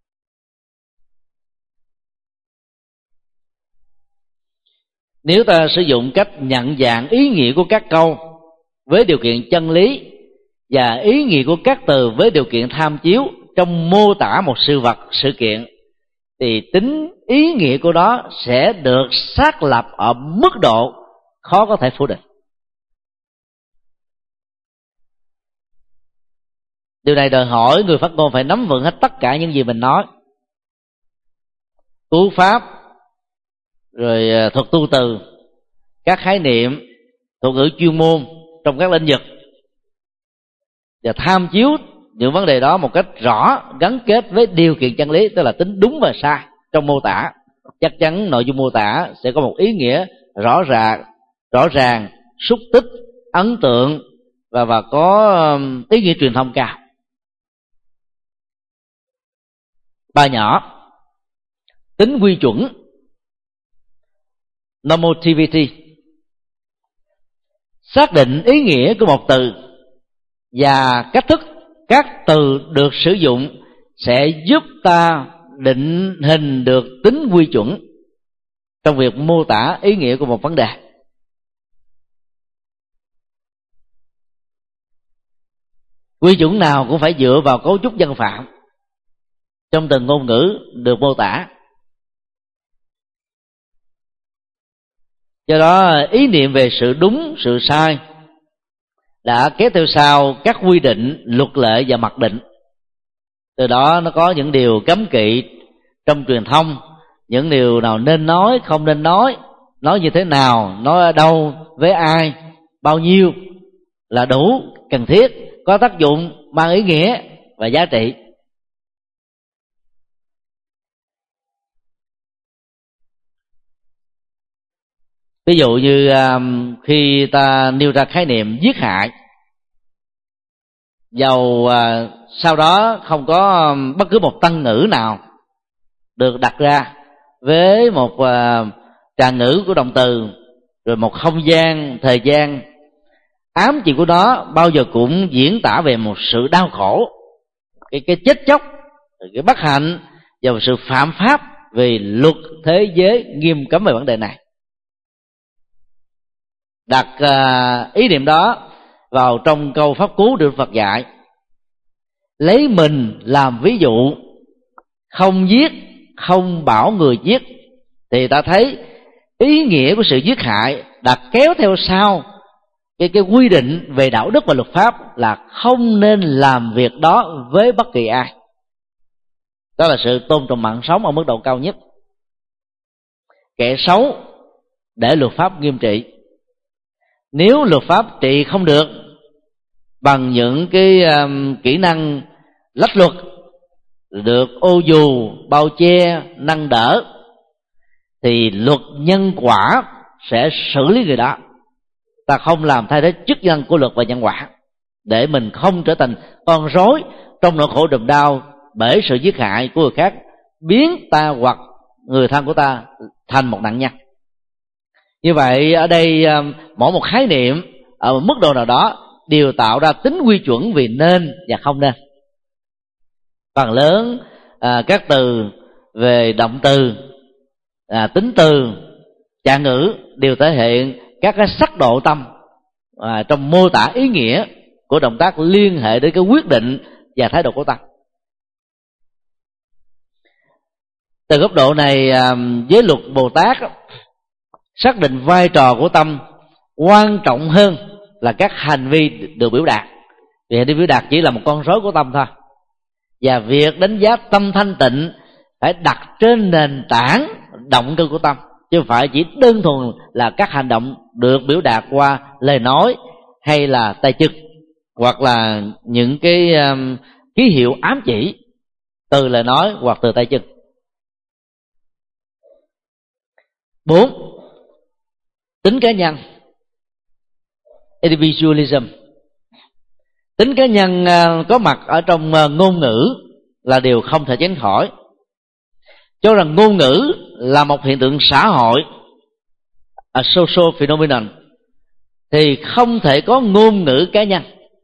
Nếu ta sử dụng cách nhận dạng ý nghĩa của các câu với điều kiện chân lý và ý nghĩa của các từ với điều kiện tham chiếu trong mô tả một sự vật, sự kiện, thì tính ý nghĩa của nó sẽ được xác lập ở mức độ khó có thể phủ định. Điều này đòi hỏi người phát ngôn phải nắm vững hết tất cả những gì mình nói. Cú pháp, rồi thuật tu từ, các khái niệm, thuật ngữ chuyên môn trong các lĩnh vực, và tham chiếu những vấn đề đó một cách rõ, gắn kết với điều kiện chân lý, tức là tính đúng và sai trong mô tả. Chắc chắn nội dung mô tả sẽ có một ý nghĩa rõ ràng, rõ ràng, xúc tích, ấn tượng và và có ý nghĩa truyền thông cao. Ba nhỏ: tính quy chuẩn, normativity, xác định ý nghĩa của một từ và cách thức các từ được sử dụng sẽ giúp ta định hình được tính quy chuẩn trong việc mô tả ý nghĩa của một vấn đề. Quy chuẩn nào cũng phải dựa vào cấu trúc văn phạm trong từng ngôn ngữ được mô tả. Do đó ý niệm về sự đúng, sự sai đã kéo theo sau các quy định, luật lệ và mặc định. Từ đó nó có những điều cấm kỵ trong truyền thông, những điều nào nên nói, không nên nói, nói như thế nào, nói ở đâu, với ai, bao nhiêu là đủ, cần thiết, có tác dụng, mang ý nghĩa và giá trị. Ví dụ như khi ta nêu ra khái niệm giết hại, dầu sau đó không có bất cứ một tân ngữ nào được đặt ra với một trà ngữ của động từ, rồi một không gian, thời gian, ám chỉ của nó bao giờ cũng diễn tả về một sự đau khổ, cái cái chết chóc, cái bất hạnh và một sự phạm pháp vì luật thế giới nghiêm cấm về vấn đề này. Đặt uh, ý niệm đó vào trong câu pháp cú được Phật dạy: lấy mình làm ví dụ, không giết, không bảo người giết, thì ta thấy ý nghĩa của sự giết hại đặt kéo theo sau cái, cái quy định về đạo đức và luật pháp là không nên làm việc đó với bất kỳ ai. Đó là sự tôn trọng mạng sống ở mức độ cao nhất. Kẻ xấu để luật pháp nghiêm trị. Nếu luật pháp trị không được bằng những cái um, kỹ năng lách luật, được ô dù, bao che, nâng đỡ, thì luật nhân quả sẽ xử lý người đó ta không làm thay thế chức năng của luật và nhân quả, để mình không trở thành con rối trong nỗi khổ đùm đau bởi sự giết hại của người khác, biến ta hoặc người thân của ta thành một nạn nhân. Như vậy ở đây mỗi một khái niệm ở một mức độ nào đó đều tạo ra tính quy chuẩn vì nên và không nên. Phần lớn à, các từ về động từ, à, tính từ, trạng ngữ đều thể hiện các cái sắc độ tâm à, trong mô tả ý nghĩa của động tác liên hệ đến cái quyết định và thái độ của tâm. Từ góc độ này, à, giới luật Bồ Tát xác định vai trò của tâm quan trọng hơn là các hành vi được biểu đạt, vì hành vi biểu đạt chỉ là một con rối của tâm thôi. Và việc đánh giá tâm thanh tịnh phải đặt trên nền tảng động cơ của tâm, chứ không phải chỉ đơn thuần là các hành động được biểu đạt qua lời nói hay là tay chân, hoặc là những cái um, ký hiệu ám chỉ từ lời nói hoặc từ tay chân. Bốn, tính cá nhân, individualism. Tính cá nhân có mặt ở trong ngôn ngữ là điều không thể tránh khỏi. Cho rằng ngôn ngữ là một hiện tượng xã hội, a social phenomenon, thì không thể có ngôn ngữ cá nhân.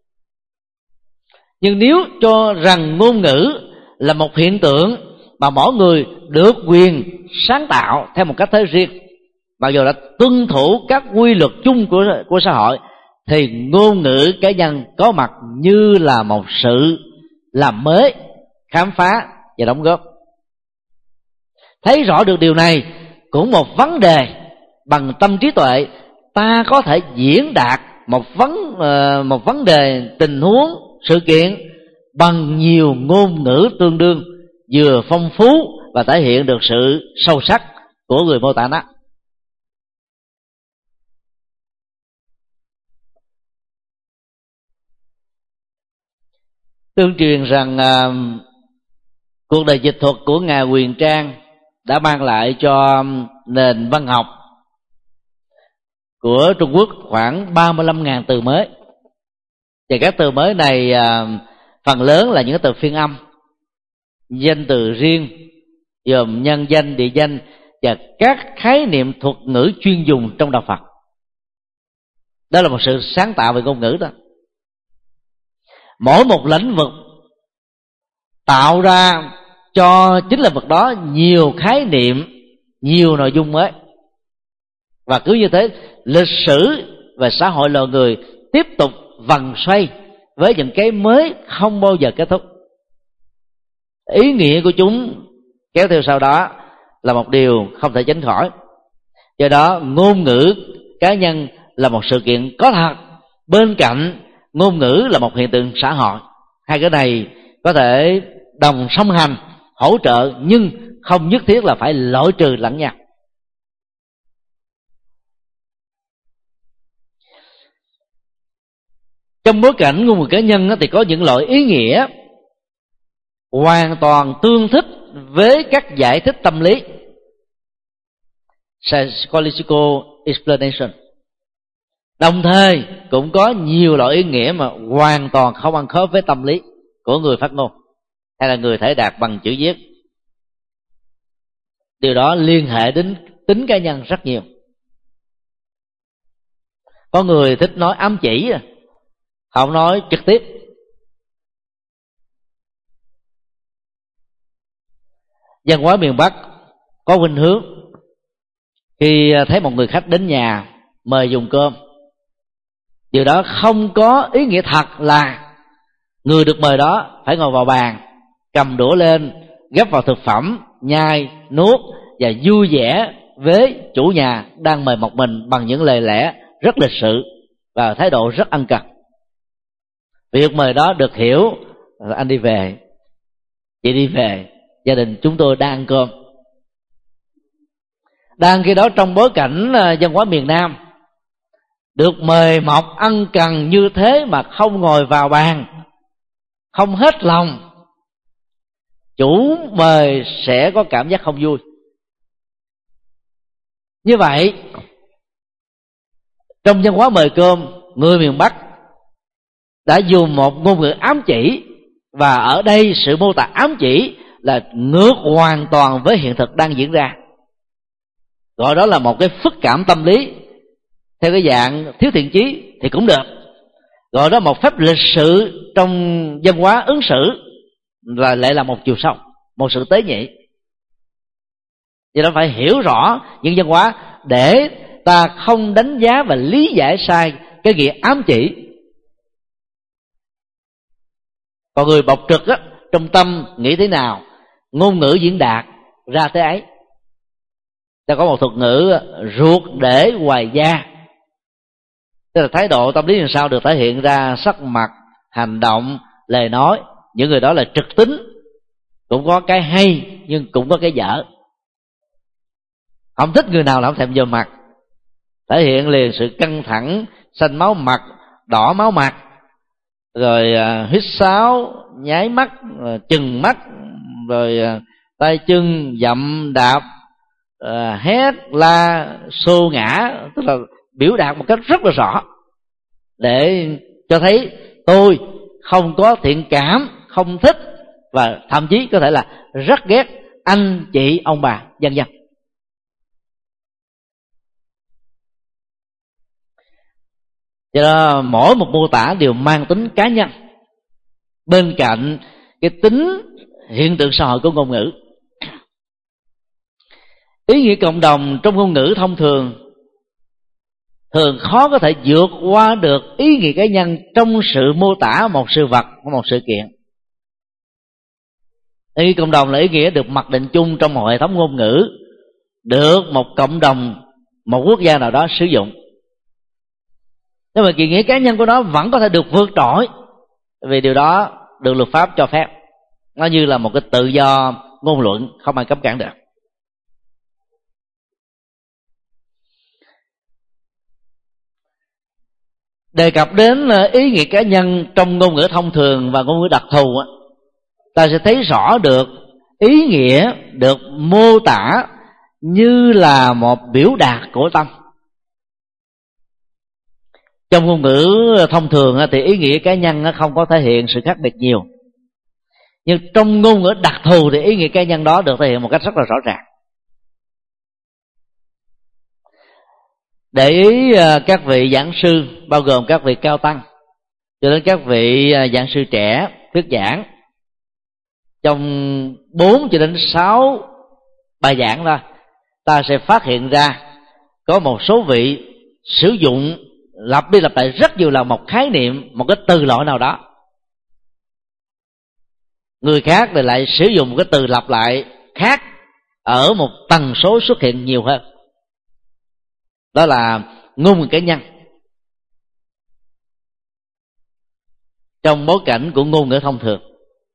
Nhưng nếu cho rằng ngôn ngữ là một hiện tượng mà mỗi người được quyền sáng tạo theo một cách thế riêng, mặc dù đã tuân thủ các quy luật chung của, của xã hội, thì ngôn ngữ cá nhân có mặt như là một sự làm mới, khám phá và đóng góp. Thấy rõ được điều này cũng một vấn đề, bằng tâm trí tuệ ta có thể diễn đạt một vấn một vấn đề, tình huống, sự kiện bằng nhiều ngôn ngữ tương đương, vừa phong phú và thể hiện được sự sâu sắc của người mô tả nó. Tương truyền rằng à, cuộc đời dịch thuật của ngài Huyền Trang đã mang lại cho nền văn học của Trung Quốc khoảng ba mươi lăm nghìn từ mới. Và các từ mới này à, phần lớn là những từ phiên âm, danh từ riêng, gồm nhân danh, địa danh và các khái niệm thuật ngữ chuyên dùng trong đạo Phật. Đó là một sự sáng tạo về ngôn ngữ đó. Mỗi một lĩnh vực tạo ra cho chính lĩnh vực đó nhiều khái niệm, nhiều nội dung mới. Và cứ như thế, lịch sử và xã hội loài người tiếp tục vần xoay với những cái mới không bao giờ kết thúc. Ý nghĩa của chúng kéo theo sau đó là một điều không thể tránh khỏi. Do đó ngôn ngữ cá nhân là một sự kiện có thật, bên cạnh ngôn ngữ là một hiện tượng xã hội. Hai cái này có thể đồng song hành, hỗ trợ, nhưng không nhất thiết là phải loại trừ lẫn nhau. Trong bối cảnh ngôn ngữ cá nhân thì có những loại ý nghĩa hoàn toàn tương thích với các giải thích tâm lý, psychological explanation. Đồng thời cũng có nhiều loại ý nghĩa mà hoàn toàn không ăn khớp với tâm lý của người phát ngôn hay là người thể đạt bằng chữ viết. Điều đó liên hệ đến tính cá nhân rất nhiều. Có người thích nói ám chỉ, không nói trực tiếp. Văn hóa miền Bắc có khuynh hướng khi thấy một người khách đến nhà mời dùng cơm, điều đó không có ý nghĩa thật là người được mời đó phải ngồi vào bàn, cầm đũa lên, gắp vào thực phẩm, nhai, nuốt và vui vẻ với chủ nhà đang mời một mình bằng những lời lẽ rất lịch sự và thái độ rất ân cần. Việc mời đó được hiểu là anh đi về, chị đi về, gia đình chúng tôi đang ăn cơm. Đang khi đó trong bối cảnh văn hóa miền Nam, được mời mọc ân cần như thế mà không ngồi vào bàn, không hết lòng, chủ mời sẽ có cảm giác không vui. Như vậy Trong văn hóa mời cơm, người miền Bắc đã dùng một ngôn ngữ ám chỉ, và ở đây sự mô tả ám chỉ là ngược hoàn toàn với hiện thực đang diễn ra, gọi đó là một cái phức cảm tâm lý theo cái dạng thiếu thiện chí thì cũng được, gọi đó một phép lịch sự trong văn hóa ứng xử là lại là một chiều sâu, một sự tế nhị. Vì đó phải hiểu rõ những văn hóa để ta không đánh giá và lý giải sai cái nghĩa ám chỉ. Còn người bộc trực á, trong tâm nghĩ thế nào, ngôn ngữ diễn đạt ra thế ấy. Ta có một thuật ngữ ruột để hoài da, tức là thái độ tâm lý làm sao được thể hiện ra sắc mặt, hành động, lời nói. Những người đó là trực tính, cũng có cái hay nhưng cũng có cái dở. Không thích người nào là không thèm vào mặt, thể hiện liền sự căng thẳng, xanh máu mặt, đỏ máu mặt, rồi uh, huýt sáo, nháy mắt, uh, chừng mắt, rồi uh, tay chân dậm đạp, uh, hét la xô ngã, tức là biểu đạt một cách rất là rõ để cho thấy tôi không có thiện cảm, không thích, và thậm chí có thể là rất ghét anh chị ông bà vân vân. Cho nên mỗi một mô tả đều mang tính cá nhân bên cạnh cái tính hiện tượng xã hội của ngôn ngữ. Ý nghĩa cộng đồng trong ngôn ngữ thông thường thường khó có thể vượt qua được ý nghĩa cá nhân trong sự mô tả một sự vật hoặc một sự kiện. Ý nghĩa cộng đồng là ý nghĩa được mặc định chung trong một hệ thống ngôn ngữ, được một cộng đồng, một quốc gia nào đó sử dụng. Nhưng mà kỳ nghĩa cá nhân của nó vẫn có thể được vượt trội, vì điều đó được luật pháp cho phép. Nó như là một cái tự do ngôn luận, không ai cấm cản được. Đề cập đến ý nghĩa cá nhân trong ngôn ngữ thông thường và ngôn ngữ đặc thù, ta sẽ thấy rõ được ý nghĩa được mô tả như là một biểu đạt của tâm. Trong ngôn ngữ thông thường thì ý nghĩa cá nhân không có thể hiện sự khác biệt nhiều, nhưng trong ngôn ngữ đặc thù thì ý nghĩa cá nhân đó được thể hiện một cách rất là rõ ràng. Để ý các vị giảng sư, bao gồm các vị cao tăng cho đến các vị giảng sư trẻ thuyết giảng, trong bốn cho đến sáu bài giảng thôi, ta sẽ phát hiện ra có một số vị sử dụng lặp đi lặp lại rất nhiều lần một khái niệm, một cái từ loại nào đó. Người khác thì lại sử dụng một cái từ lặp lại khác ở một tần số xuất hiện nhiều hơn. Đó là ngôn ngữ cá nhân trong bối cảnh của ngôn ngữ thông thường.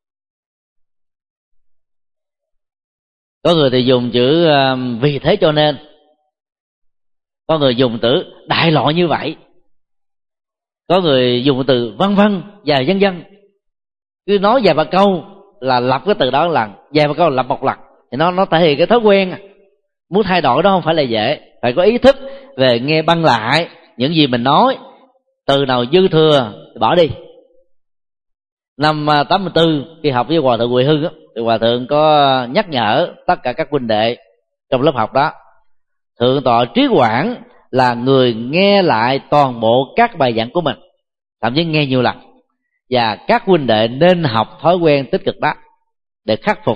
Có người thì dùng chữ vì thế cho nên, có người dùng từ đại loại như vậy, có người dùng từ vân vân và vân vân. Cứ nói vài ba câu là lặp cái từ đó lần, vài ba câu là lặp một lần, thì nó nó thể hiện cái thói quen. Muốn thay đổi đó không phải là dễ, phải có ý thức về nghe băng lại những gì mình nói, từ nào dư thừa thì bỏ đi. Năm tám mươi tư khi học với Hòa thượng Huệ Hưng, thì Hòa thượng có nhắc nhở tất cả các huynh đệ trong lớp học đó, thượng tọa Trí Quảng là người nghe lại toàn bộ các bài giảng của mình, thậm chí nghe nhiều lần, và các huynh đệ nên học thói quen tích cực đó để khắc phục.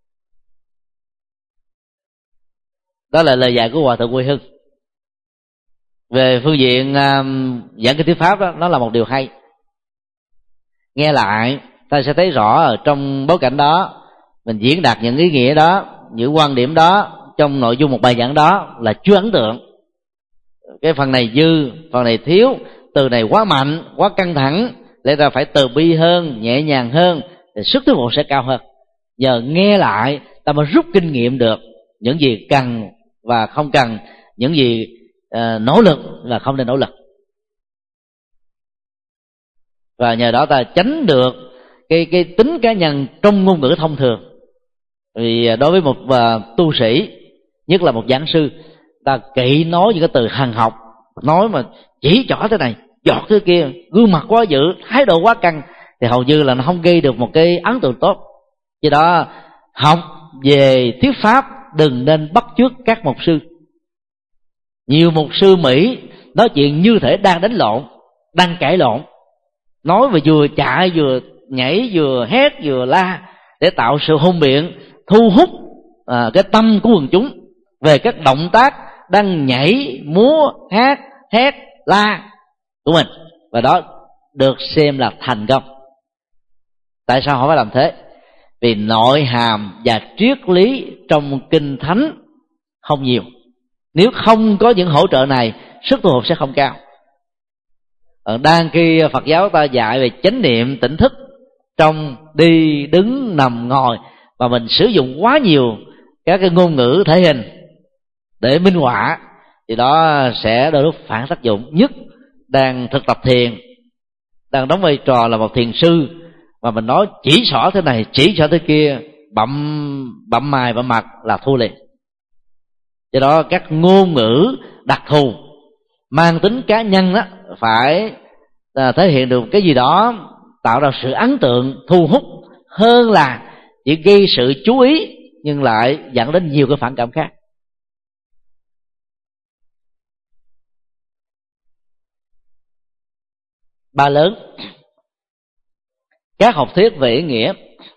Đó là lời dạy của Hòa thượng Huệ Hưng. Về phương diện um, giảng kinh thuyết pháp đó, nó là một điều hay. Nghe lại ta sẽ thấy rõ ở trong bối cảnh đó, mình diễn đạt những ý nghĩa đó, những quan điểm đó trong nội dung một bài giảng đó là chưa ấn tượng. Cái phần này dư, phần này thiếu, từ này quá mạnh, quá căng thẳng, để ta phải từ bi hơn, nhẹ nhàng hơn, thì sức thuyết phục sẽ cao hơn. Giờ nghe lại ta mới rút kinh nghiệm được những gì cần và không cần, những gì uh, nỗ lực và không nên nỗ lực, và nhờ đó ta tránh được cái cái tính cá nhân trong ngôn ngữ thông thường. Vì đối với một uh, tu sĩ, nhất là một giảng sư, ta kỵ nói những cái từ hàn học, nói mà chỉ trỏ thế này giọt thế kia, gương mặt quá dữ, thái độ quá căng, thì hầu như là nó không gây được một cái ấn tượng tốt. Do đó học về thuyết pháp đừng nên bắt chước các mục sư. Nhiều mục sư Mỹ nói chuyện như thể đang đánh lộn, đang cãi lộn, nói về vừa chạy vừa nhảy vừa hét vừa la để tạo sự hôn biện, thu hút à, cái tâm của quần chúng về các động tác đang nhảy múa hát hét la của mình, và đó được xem là thành công. Tại sao họ phải làm thế? Vì nội hàm và triết lý trong kinh thánh không nhiều. Nếu không có những hỗ trợ này, sức thu hút sẽ không cao. Đang khi Phật giáo ta dạy về chánh niệm tỉnh thức trong đi đứng nằm ngồi, mà mình sử dụng quá nhiều các cái ngôn ngữ thể hình để minh họa, thì đó sẽ đôi lúc phản tác dụng. Nhất đang thực tập thiền, đang đóng vai trò là một thiền sư, mà mình nói chỉ xỏ thế này chỉ xỏ thế kia, bậm bậm mày bậm mặt là thua liền. Do đó các ngôn ngữ đặc thù mang tính cá nhân đó phải thể hiện được cái gì đó tạo ra sự ấn tượng thu hút, hơn là chỉ gây sự chú ý nhưng lại dẫn đến nhiều cái phản cảm khác. Ba lớn các học thuyết về ý nghĩa.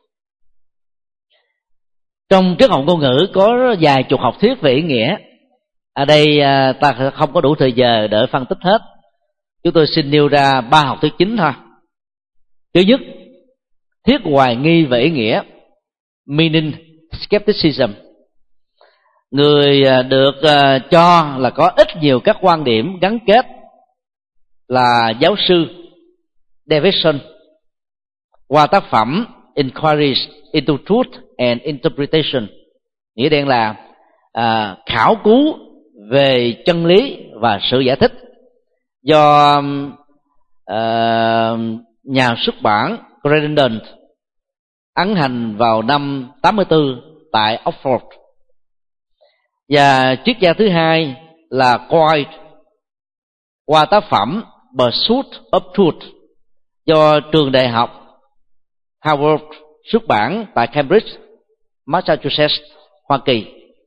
Trong triết học ngôn ngữ có vài chục học thuyết về ý nghĩa. Ở đây ta không có đủ thời giờ để phân tích hết, chúng tôi xin nêu ra ba học thuyết chính thôi. Thứ nhất, thuyết hoài nghi về ý nghĩa, meaning skepticism. Người được cho là có ít nhiều các quan điểm gắn kết là giáo sư Davidson qua tác phẩm Inquiries into Truth and Interpretation, nghĩa đen là à, khảo cứu về chân lý và sự giải thích, do à, nhà xuất bản Credendon ấn hành vào năm tám mươi tư tại Oxford. Và triết gia thứ hai là Coit qua tác phẩm Pursuit of Truth do trường đại học Harvard xuất bản tại Cambridge, Massachusetts, Hoa Kỳ.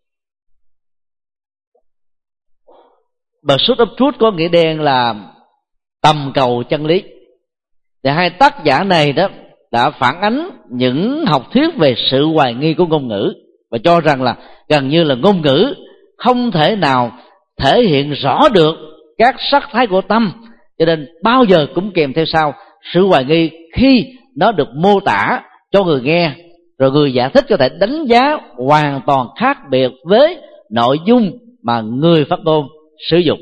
Pursuit of Truth có nghĩa đen là tầm cầu chân lý. Thì hai tác giả này đó đã phản ánh những học thuyết về sự hoài nghi của ngôn ngữ, và cho rằng là gần như là ngôn ngữ không thể nào thể hiện rõ được các sắc thái của tâm, cho nên bao giờ cũng kèm theo sau sự hoài nghi khi nó được mô tả cho người nghe, rồi người giải thích có thể đánh giá hoàn toàn khác biệt với nội dung mà người phát ngôn sử dụng.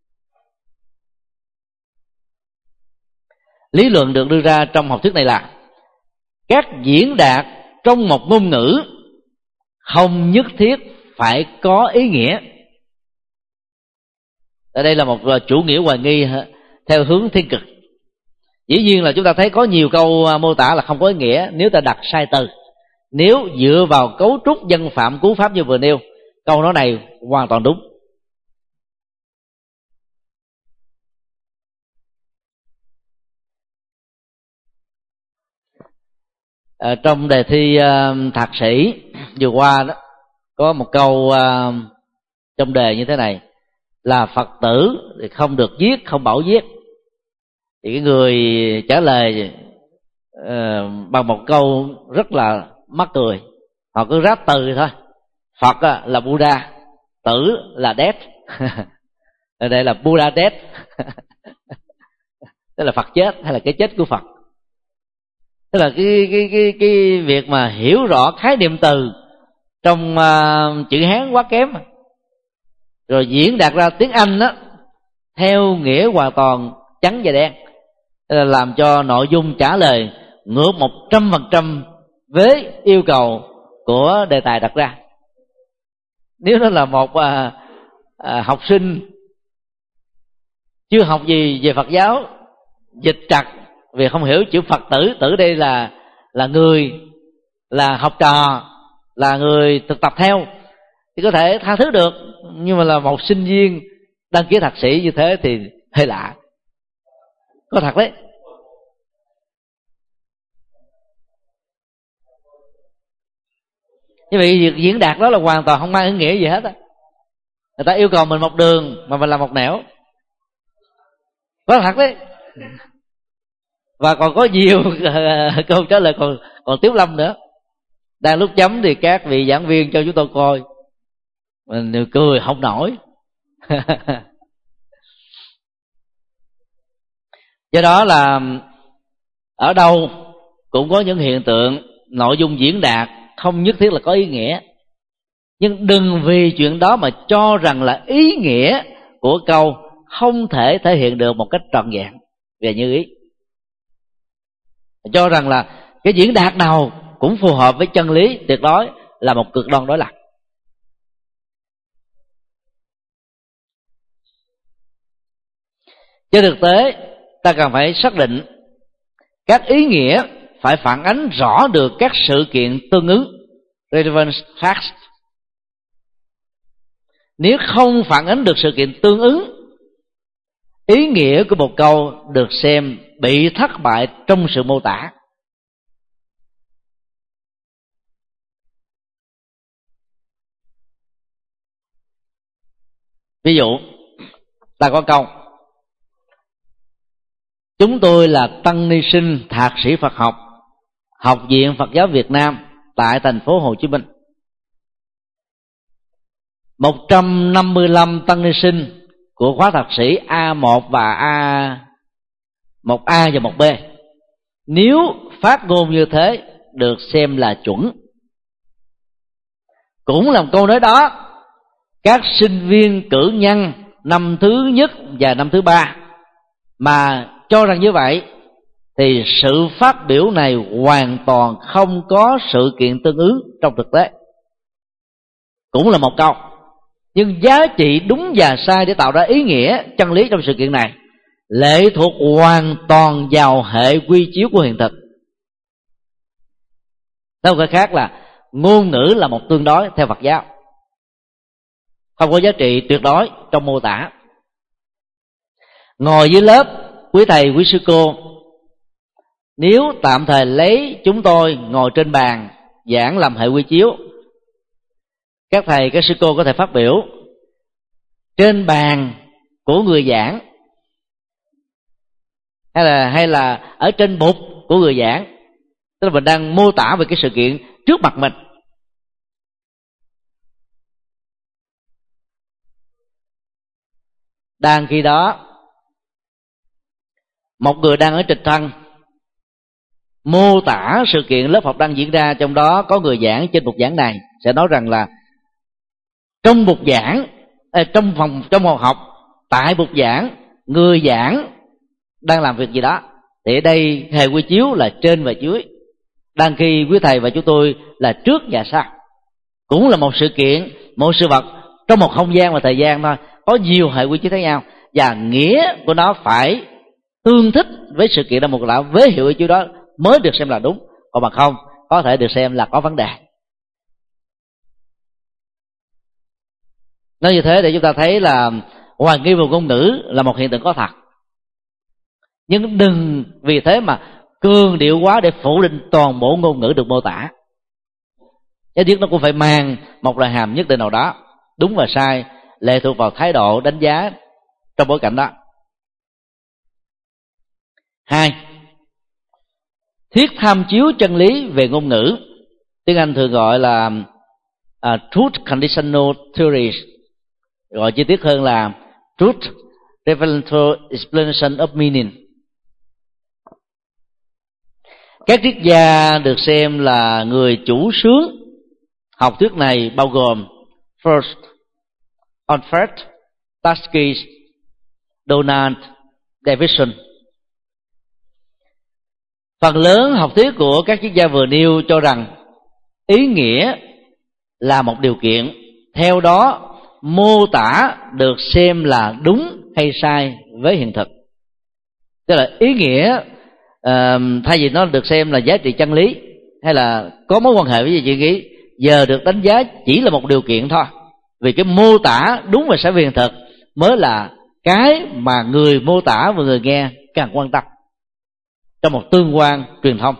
Lý luận được đưa ra trong học thuyết này là các diễn đạt trong một ngôn ngữ không nhất thiết phải có ý nghĩa. Ở đây là một chủ nghĩa hoài nghi theo hướng thiên cực. Dĩ nhiên là chúng ta thấy có nhiều câu mô tả là không có ý nghĩa nếu ta đặt sai từ. Nếu dựa vào cấu trúc dân phạm cú pháp như vừa nêu, câu nói này hoàn toàn đúng. À, trong đề thi uh, thạc sĩ vừa qua đó, có một câu uh, trong đề như thế này là Phật tử thì không được giết, không bảo giết. Thì cái người trả lời uh, bằng một câu rất là mắc cười. Họ cứ ráp từ thôi. Phật uh, là Buddha, tử là death. Ở đây là Buddha death. Tức là Phật chết hay là cái chết của Phật. Tức là cái cái cái cái việc mà hiểu rõ khái niệm từ trong uh, chữ Hán quá kém, rồi diễn đạt ra tiếng Anh đó theo nghĩa hoàn toàn trắng và đen, là làm cho nội dung trả lời ngược một trăm phần trăm với yêu cầu của đề tài đặt ra. Nếu nó là một uh, uh, học sinh chưa học gì về Phật giáo, dịch trật vì không hiểu chữ Phật tử, tử đây là là người, là học trò, là người thực tập theo, thì có thể tha thứ được. Nhưng mà là một sinh viên đăng ký thạc sĩ như thế thì hơi lạ. Có thật đấy. Như vậy việc diễn đạt đó là hoàn toàn không mang ý nghĩa gì hết á. Người ta yêu cầu mình một đường mà mình làm một nẻo. Có thật đấy. Và còn có nhiều câu trả lời còn còn Tiếu Lâm nữa. Đang lúc chấm thì các vị giảng viên cho chúng tôi coi, mình cười không nổi. Do đó là ở đâu cũng có những hiện tượng nội dung diễn đạt không nhất thiết là có ý nghĩa, nhưng đừng vì chuyện đó mà cho rằng là ý nghĩa của câu không thể thể hiện được một cách trọn vẹn và như ý, cho rằng là cái diễn đạt nào cũng phù hợp với chân lý tuyệt đối là một cực đoan đối lập. Trên thực tế, ta cần phải xác định các ý nghĩa phải phản ánh rõ được các sự kiện tương ứng, relevant facts. Nếu không phản ánh được sự kiện tương ứng, ý nghĩa của một câu được xem bị thất bại trong sự mô tả. Ví dụ, ta có câu: chúng tôi là tăng ni sinh thạc sĩ Phật học, Học viện Phật giáo Việt Nam tại thành phố Hồ Chí Minh. một trăm năm mươi lăm tăng ni sinh của khóa thạc sĩ A một và A một A và một B, nếu phát ngôn như thế được xem là chuẩn. Cũng làm câu nói đó, các sinh viên cử nhân năm thứ nhất và năm thứ ba mà cho rằng như vậy thì sự phát biểu này hoàn toàn không có sự kiện tương ứng trong thực tế. Cũng là một câu, nhưng giá trị đúng và sai để tạo ra ý nghĩa chân lý trong sự kiện này lệ thuộc hoàn toàn vào hệ quy chiếu của hiện thực. Nói một cái khác là ngôn ngữ là một tương đối theo Phật giáo, không có giá trị tuyệt đối trong mô tả. Ngồi dưới lớp, quý thầy quý sư cô, nếu tạm thời lấy chúng tôi ngồi trên bàn giảng làm hệ quy chiếu, các thầy các sư cô có thể phát biểu trên bàn của người giảng, hay là hay là ở trên bục của người giảng, tức là mình đang mô tả về cái sự kiện trước mặt mình. Đang khi đó, một người đang ở trực thân mô tả sự kiện lớp học đang diễn ra, trong đó có người giảng trên bục giảng này, sẽ nói rằng là trong bục giảng, trong phòng trong phòng học, tại bục giảng, người giảng đang làm việc gì đó. Thì ở đây hệ quy chiếu là trên và dưới, đang khi quý thầy và chúng tôi là trước và sau. Cũng là một sự kiện, một sự vật trong một không gian và thời gian thôi, có nhiều hệ quy chiếu khác nhau, và nghĩa của nó phải tương thích với sự kiện đang một đạo, với hiệu quy chiếu đó mới được xem là đúng, còn mà không có thể được xem là có vấn đề. Nói như thế để chúng ta thấy là hoài nghi về ngôn ngữ là một hiện tượng có thật, nhưng đừng vì thế mà cường điệu quá để phủ định toàn bộ ngôn ngữ được mô tả. Nhất thiết nó cũng phải mang một lời hàm nhất định nào đó, đúng và sai lệ thuộc vào thái độ đánh giá trong bối cảnh đó. Hai, thiết tham chiếu chân lý về ngôn ngữ, tiếng Anh thường gọi là uh, truth conditional theories, gọi chi tiết hơn là truth referential explanation of meaning. Các triết gia được xem là người chủ xướng học thuyết này bao gồm First, Onfred, Tarski, Donald Davidson. Phần lớn học thuyết của các triết gia vừa nêu cho rằng ý nghĩa là một điều kiện, theo đó mô tả được xem là đúng hay sai với hiện thực. Tức là ý nghĩa uh, thay vì nó được xem là giá trị chân lý hay là có mối quan hệ với gì nghĩ, giờ được đánh giá chỉ là một điều kiện thôi, vì cái mô tả đúng và sai với hiện thực mới là cái mà người mô tả và người nghe càng quan tâm trong một tương quan truyền thông.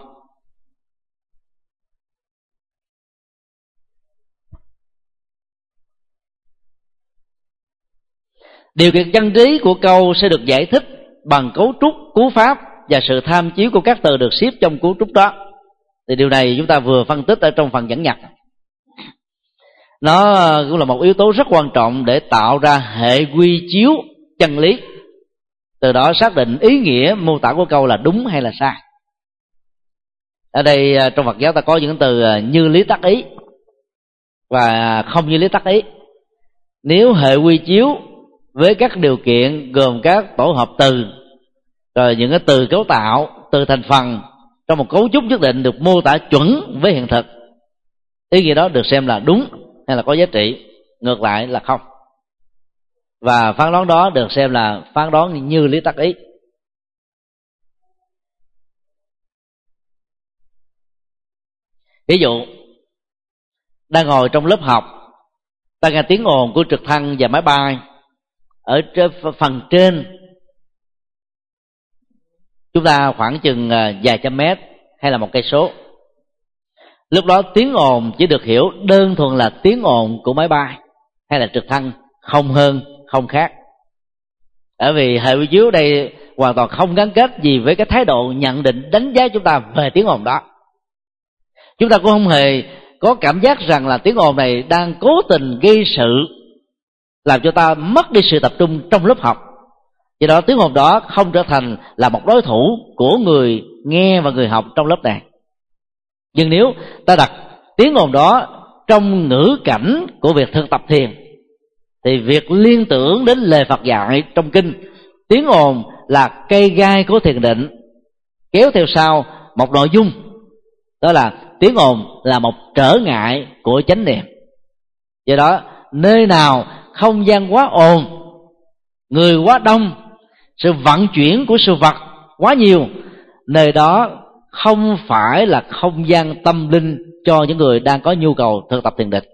Điều kiện chân trí của câu sẽ được giải thích bằng cấu trúc cú pháp và sự tham chiếu của các từ được xếp trong cấu trúc đó. Thì điều này chúng ta vừa phân tích ở trong phần dẫn nhập. Nó cũng là một yếu tố rất quan trọng để tạo ra hệ quy chiếu chân lý, từ đó xác định ý nghĩa mô tả của câu là đúng hay là sai. Ở đây trong Phật giáo ta có những từ như lý tác ý và không như lý tác ý. Nếu hệ quy chiếu với các điều kiện gồm các tổ hợp từ, rồi những cái từ cấu tạo, từ thành phần trong một cấu trúc nhất định được mô tả chuẩn với hiện thực, ý nghĩa đó được xem là đúng hay là có giá trị, ngược lại là không. Và phán đoán đó được xem là phán đoán như lý tác ý. Ví dụ, đang ngồi trong lớp học, ta nghe tiếng ồn của trực thăng và máy bay ở trên phần trên chúng ta khoảng chừng vài trăm mét hay là một cây số. Lúc đó tiếng ồn chỉ được hiểu đơn thuần là tiếng ồn của máy bay hay là trực thăng, không hơn không khác. Bởi vì hệ quy chiếu đây hoàn toàn không gắn kết gì với cái thái độ nhận định đánh giá chúng ta về tiếng ồn đó. Chúng ta cũng không hề có cảm giác rằng là tiếng ồn này đang cố tình gây sự, làm cho ta mất đi sự tập trung trong lớp học. Do đó tiếng ồn đó không trở thành là một đối thủ của người nghe và người học trong lớp này. Nhưng nếu ta đặt tiếng ồn đó trong ngữ cảnh của việc thực tập thiền, thì việc liên tưởng đến lời Phật dạy trong kinh, tiếng ồn là cây gai của thiền định, kéo theo sau một nội dung, đó là tiếng ồn là một trở ngại của chánh niệm. Do đó nơi nào không gian quá ồn, người quá đông, sự vận chuyển của sự vật quá nhiều, nơi đó không phải là không gian tâm linh cho những người đang có nhu cầu thực tập thiền định.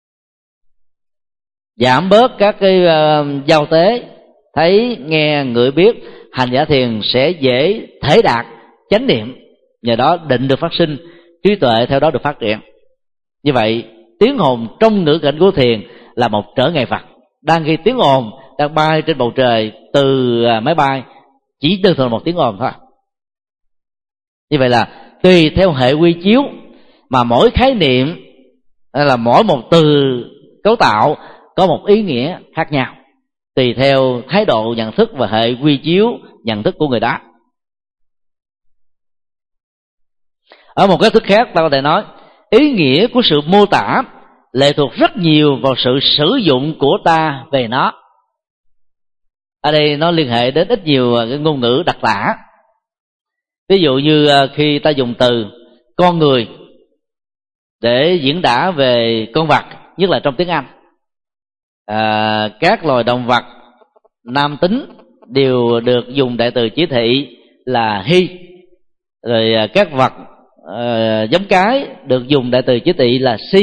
Giảm bớt các cái uh, giao tế, thấy nghe ngửi biết, hành giả thiền sẽ dễ thể đạt chánh niệm, nhờ đó định được phát sinh, trí tuệ theo đó được phát triển. Như vậy tiếng ồn trong ngữ cảnh của thiền là một trở ngại vật, đang khi tiếng ồn đang bay trên bầu trời từ máy bay chỉ đơn thuần một tiếng ồn thôi. Như vậy là tùy theo hệ quy chiếu mà mỗi khái niệm hay là mỗi một từ cấu tạo có một ý nghĩa khác nhau, tùy theo thái độ nhận thức và hệ quy chiếu nhận thức của người đó. Ở một cái thức khác, ta có thể nói ý nghĩa của sự mô tả lệ thuộc rất nhiều vào sự sử dụng của ta về nó. Ở đây nó liên hệ đến ít nhiều cái ngôn ngữ đặc tả. Ví dụ như khi ta dùng từ con người để diễn tả về con vật, nhất là trong tiếng Anh, à, các loài động vật nam tính đều được dùng đại từ chỉ thị là he, rồi các vật à, giống cái được dùng đại từ chỉ thị là she.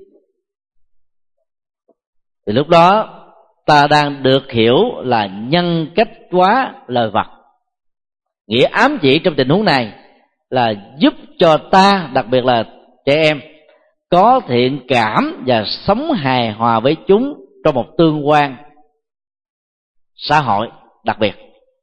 Thì lúc đó ta đang được hiểu là nhân cách hóa lời vật. Nghĩa ám chỉ trong tình huống này là giúp cho ta, đặc biệt là trẻ em, có thiện cảm và sống hài hòa với chúng trong một tương quan xã hội đặc biệt.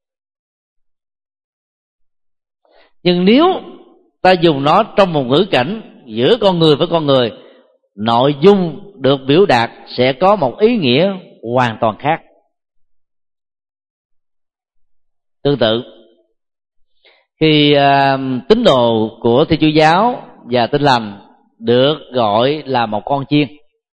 Nhưng nếu ta dùng nó trong một ngữ cảnh giữa con người với con người, nội dung được biểu đạt sẽ có một ý nghĩa hoàn toàn khác. Tương tự, khi uh, tín đồ của Thiên Chúa giáo và Tin Lành được gọi là một con chiên,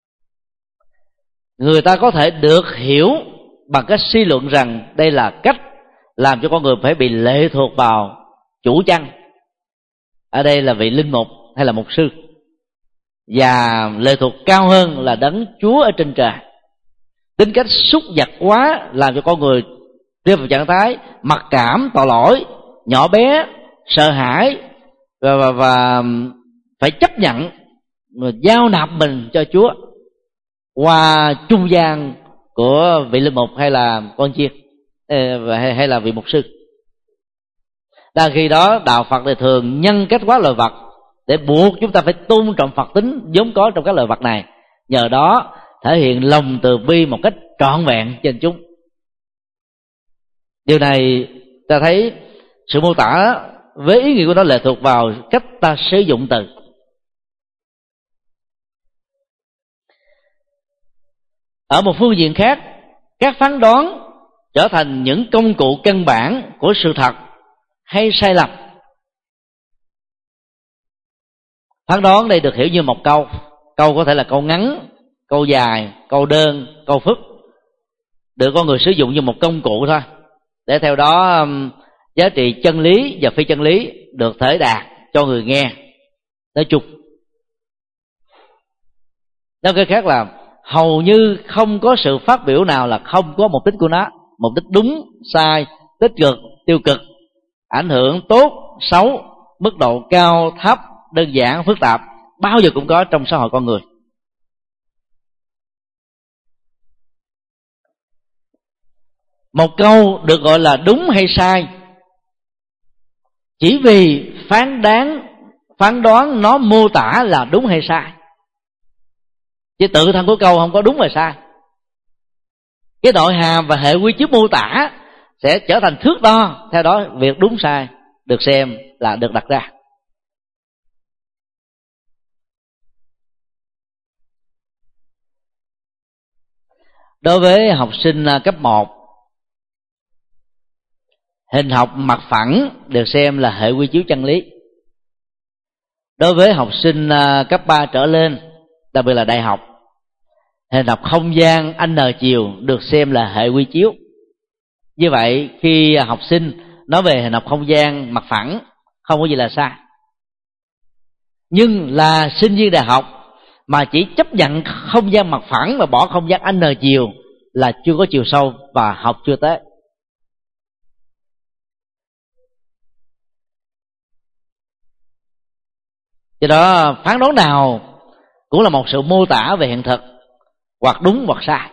người ta có thể được hiểu bằng cách suy luận rằng đây là cách làm cho con người phải bị lệ thuộc vào chủ chăn, ở đây là vị linh mục hay là mục sư, và lệ thuộc cao hơn là đấng Chúa ở trên trời. Tính cách xúc vật quá làm cho con người rơi vào trạng thái mặc cảm, tội lỗi, nhỏ bé, sợ hãi và, và, và phải chấp nhận giao nạp mình cho Chúa qua trung gian của vị linh mục hay là con chiên hay, hay là vị mục sư. Đang khi đó đạo Phật thì thường nhân cách hóa loài vật để buộc chúng ta phải tôn trọng Phật tính vốn có trong các loài vật này, nhờ đó thể hiện lòng từ bi một cách trọn vẹn trên chúng. Điều này ta thấy sự mô tả với ý nghĩa của nó lệ thuộc vào cách ta sử dụng từ. Ở một phương diện khác, các phán đoán trở thành những công cụ căn bản của sự thật hay sai lầm. Phán đoán đây được hiểu như một câu. Câu có thể là câu ngắn, câu dài, câu đơn, câu phức, được con người sử dụng như một công cụ thôi, để theo đó giá trị chân lý và phi chân lý được thể đạt cho người nghe nói chung. Nói cách khác là hầu như không có sự phát biểu nào là không có mục đích của nó, mục đích đúng, sai, tích cực, tiêu cực, ảnh hưởng tốt, xấu, mức độ cao, thấp, đơn giản, phức tạp, bao giờ cũng có trong xã hội con người. Một câu được gọi là đúng hay sai chỉ vì phán đoán phán đoán nó mô tả là đúng hay sai, chứ tự thân của câu không có đúng và sai. Cái nội hàm và hệ quy chiếu mô tả sẽ trở thành thước đo, theo đó việc đúng sai được xem là được đặt ra. Đối với học sinh cấp một, hình học mặt phẳng được xem là hệ quy chiếu chân lý. Đối với học sinh cấp ba trở lên, đặc biệt là đại học, hình học không gian n chiều được xem là hệ quy chiếu. Như vậy khi học sinh nói về hình học không gian mặt phẳng không có gì là sai. Nhưng là sinh viên đại học mà chỉ chấp nhận không gian mặt phẳng và bỏ không gian n chiều là chưa có chiều sâu và học chưa tới. Do đó phán đoán nào cũng là một sự mô tả về hiện thực, hoặc đúng hoặc sai.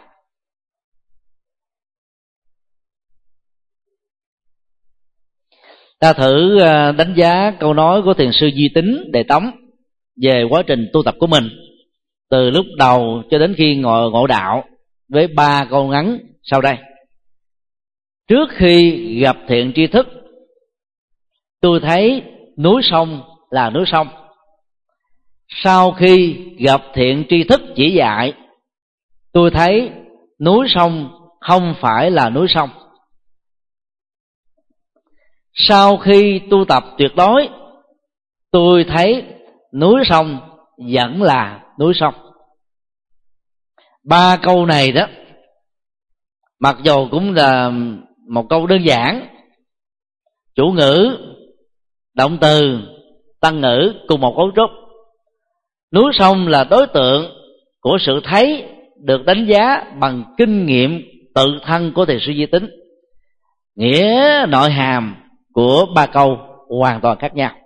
Ta thử đánh giá câu nói của thiền sư Duy Tín Đệ Tống về quá trình tu tập của mình từ lúc đầu cho đến khi ngộ, ngộ đạo với ba câu ngắn sau đây. Trước khi gặp thiện tri thức, tôi thấy núi sông là núi sông. Sau khi gặp thiện tri thức chỉ dạy, tôi thấy núi sông không phải là núi sông. Sau khi tu tập tuyệt đối, tôi thấy núi sông vẫn là núi sông. Ba câu này đó, mặc dù cũng là một câu đơn giản, chủ ngữ, động từ, tăng ngữ cùng một cấu trúc. Núi sông là đối tượng của sự thấy được đánh giá bằng kinh nghiệm tự thân của thiền sư Duy Tín. Nghĩa nội hàm của ba câu hoàn toàn khác nhau.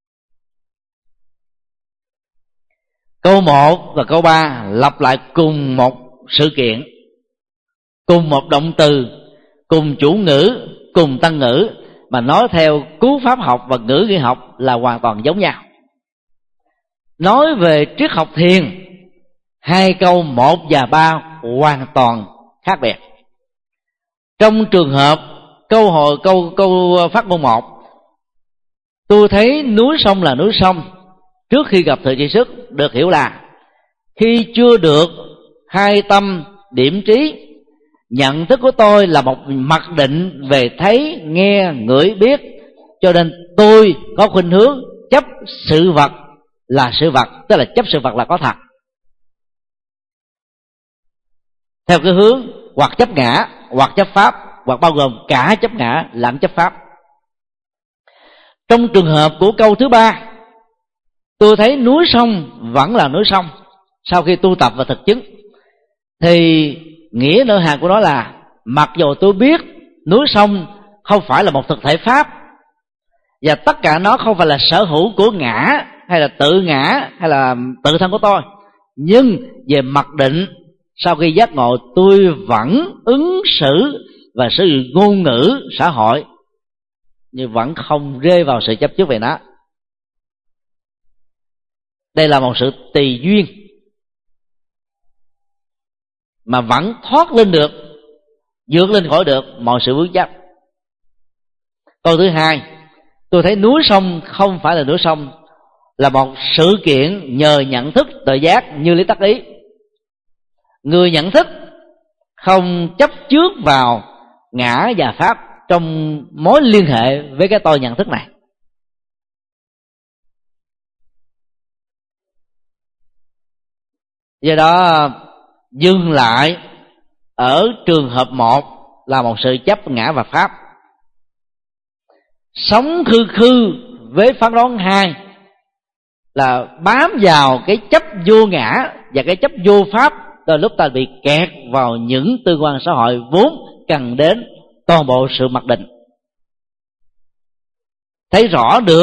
Câu một và câu ba lặp lại cùng một sự kiện, cùng một động từ, cùng chủ ngữ, cùng tăng ngữ, mà nói theo cú pháp học và ngữ nghĩa học là hoàn toàn giống nhau. Nói về triết học thiền, hai câu một và ba hoàn toàn khác biệt. Trong trường hợp câu hồi câu câu phát ngôn một, tôi thấy núi sông là núi sông trước khi gặp thiện tri thức, được hiểu là khi chưa được hai tâm điểm trí, nhận thức của tôi là một mặc định về thấy, nghe, ngửi, biết, cho nên tôi có khuynh hướng chấp sự vật là sự vật, tức là chấp sự vật là có thật, theo cái hướng hoặc chấp ngã, hoặc chấp pháp, hoặc bao gồm cả chấp ngã lẫn chấp pháp. Trong trường hợp của câu thứ ba, tôi thấy núi sông vẫn là núi sông, sau khi tu tập và thực chứng, thì nghĩa nội hàm của nó là mặc dù tôi biết núi sông không phải là một thực thể pháp, và tất cả nó không phải là sở hữu của ngã hay là tự ngã hay là tự thân của tôi, nhưng về mặc định sau khi giác ngộ tôi vẫn ứng xử và sử dụng ngôn ngữ xã hội, nhưng vẫn không rơi vào sự chấp trước về nó. Đây là một sự tùy duyên mà vẫn thoát lên được, vượt lên khỏi được mọi sự vướng chấp. Câu thứ hai, tôi thấy núi sông không phải là núi sông, là một sự kiện nhờ nhận thức tự giác như lý tắc ý. Người nhận thức không chấp trước vào ngã và pháp trong mối liên hệ với cái tôi nhận thức này. Do đó dừng lại ở trường hợp một là một sự chấp ngã và pháp. Sống khư khư với phán đoán hai là bám vào cái chấp vô ngã và cái chấp vô pháp, đôi lúc ta bị kẹt vào những tương quan xã hội vốn cần đến toàn bộ sự mặc định. Thấy rõ được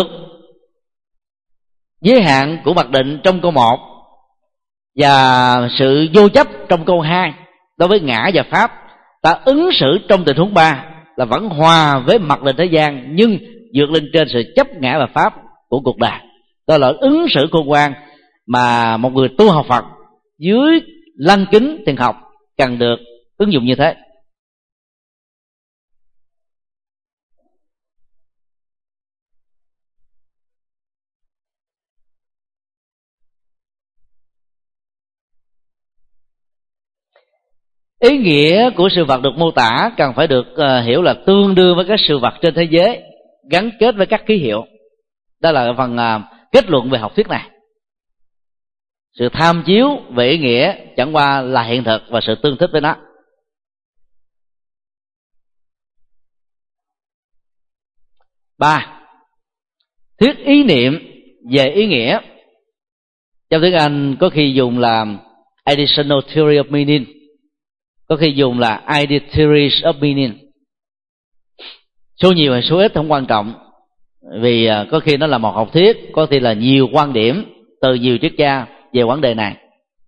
giới hạn của mặc định trong câu một và sự vô chấp trong câu hai đối với ngã và pháp, ta ứng xử trong tình huống ba là vẫn hòa với mặc định thế gian nhưng vượt lên trên sự chấp ngã và pháp của cuộc đời. Đó là ứng xử khôn ngoan mà một người tu học Phật dưới lăng kính thiền học cần được ứng dụng như thế. Ý nghĩa của sự vật được mô tả cần phải được uh, hiểu là tương đương với các sự vật trên thế giới, gắn kết với các ký hiệu. Đó là phần uh, kết luận về học thuyết này. Sự tham chiếu về ý nghĩa chẳng qua là hiện thực và sự tương thích với nó. Ba, thuyết ý niệm về ý nghĩa. Trong tiếng Anh có khi dùng là additional theory of meaning, có khi dùng là idea theories of meaning. Số nhiều hay số ít không quan trọng, vì có khi nó là một học thuyết, có khi là nhiều quan điểm từ nhiều triết gia về vấn đề này.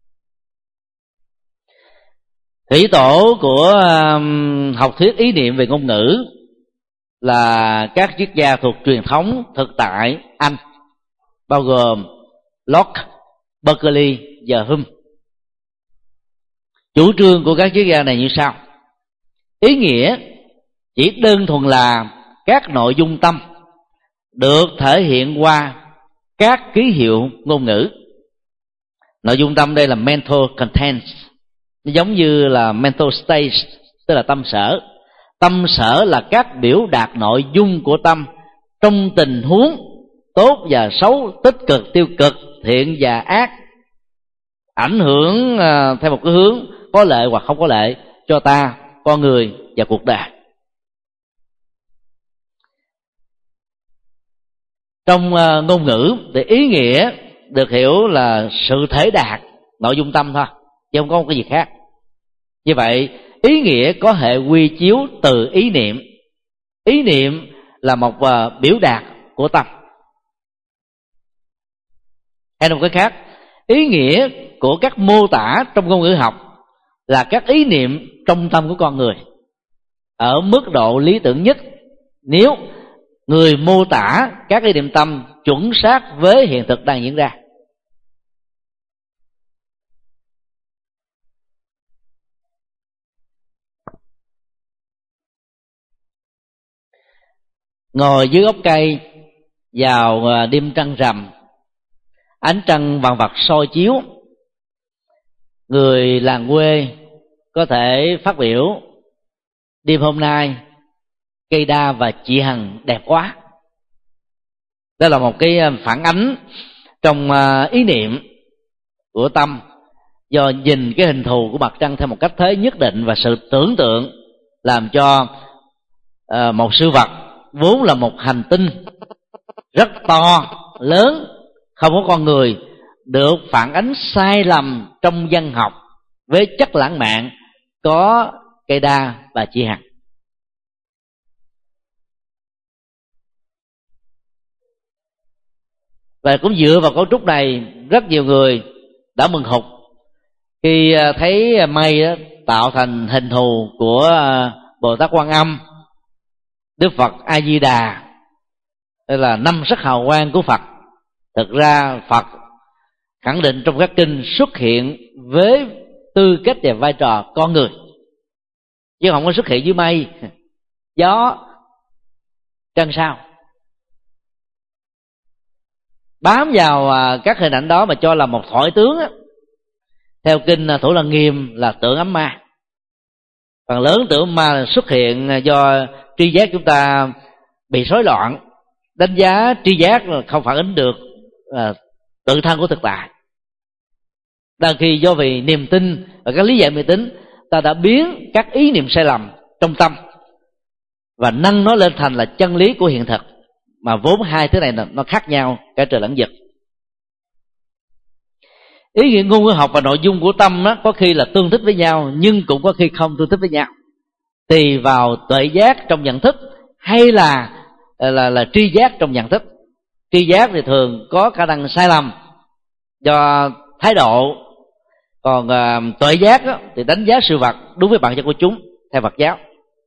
Thủy tổ của um, học thuyết ý niệm về ngôn ngữ là các triết gia thuộc truyền thống thực tại Anh, bao gồm Locke, Berkeley và Hume. Chủ trương của các triết gia này như sau: ý nghĩa chỉ đơn thuần là các nội dung tâm được thể hiện qua các ký hiệu ngôn ngữ. Nội dung tâm đây là mental contents, nó giống như là mental state, tức là tâm sở. Tâm sở là các biểu đạt nội dung của tâm trong tình huống tốt và xấu, tích cực, tiêu cực, thiện và ác, ảnh hưởng uh, theo một cái hướng có lợi hoặc không có lợi cho ta, con người và cuộc đời. Trong uh, ngôn ngữ thì ý nghĩa được hiểu là sự thể đạt nội dung tâm thôi, chứ không có một cái gì khác. Như vậy ý nghĩa có hệ quy chiếu từ ý niệm. Ý niệm là một uh, biểu đạt của tâm. Hay một cái khác, ý nghĩa của các mô tả trong ngôn ngữ học là các ý niệm trong tâm của con người ở mức độ lý tưởng nhất, nếu người mô tả các ý niệm tâm chuẩn xác với hiện thực đang diễn ra. Ngồi dưới gốc cây vào đêm trăng rằm, ánh trăng vàng vặc soi chiếu, người làng quê có thể phát biểu: đêm hôm nay cây đa và chị Hằng đẹp quá. Đó là một cái phản ánh trong ý niệm của tâm, do nhìn cái hình thù của mặt trăng theo một cách thế nhất định và sự tưởng tượng làm cho một sự vật vốn là một hành tinh rất to, lớn, không có con người, được phản ánh sai lầm trong văn học với chất lãng mạn có cây đa và chị Hằng. Và cũng dựa vào cấu trúc này, rất nhiều người đã mừng hụt Khi thấy mây tạo thành hình thù của Bồ Tát Quan Âm, Đức Phật A Di Đà, đây là năm sắc hào quang của Phật. Thực ra Phật khẳng định trong các kinh xuất hiện với tư cách và vai trò con người, chứ không có xuất hiện dưới mây, gió, trăng sao. Bám vào các hình ảnh đó mà cho là một thoại tướng á, theo kinh Thủ Lăng Nghiêm là tượng ấm ma. Phần lớn tượng ma xuất hiện do tri giác chúng ta bị rối loạn, đánh giá tri giác không phản ánh được à, tự thân của thực tại. Đang khi do vì niềm tin và các lý giải mê tín, ta đã biến các ý niệm sai lầm trong tâm và nâng nó lên thành là chân lý của hiện thực, mà vốn hai thứ này nó khác nhau cả trời lẫn vực. Ý nghĩa ngôn ngữ học và nội dung của tâm đó, có khi là tương thích với nhau, nhưng cũng có khi không tương thích với nhau, tùy vào tuệ giác trong nhận thức hay là là là tri giác trong nhận thức. Tri giác thì thường có khả năng sai lầm do thái độ, còn uh, tuệ giác đó, thì đánh giá sự vật đúng với bản chất của chúng theo Phật giáo.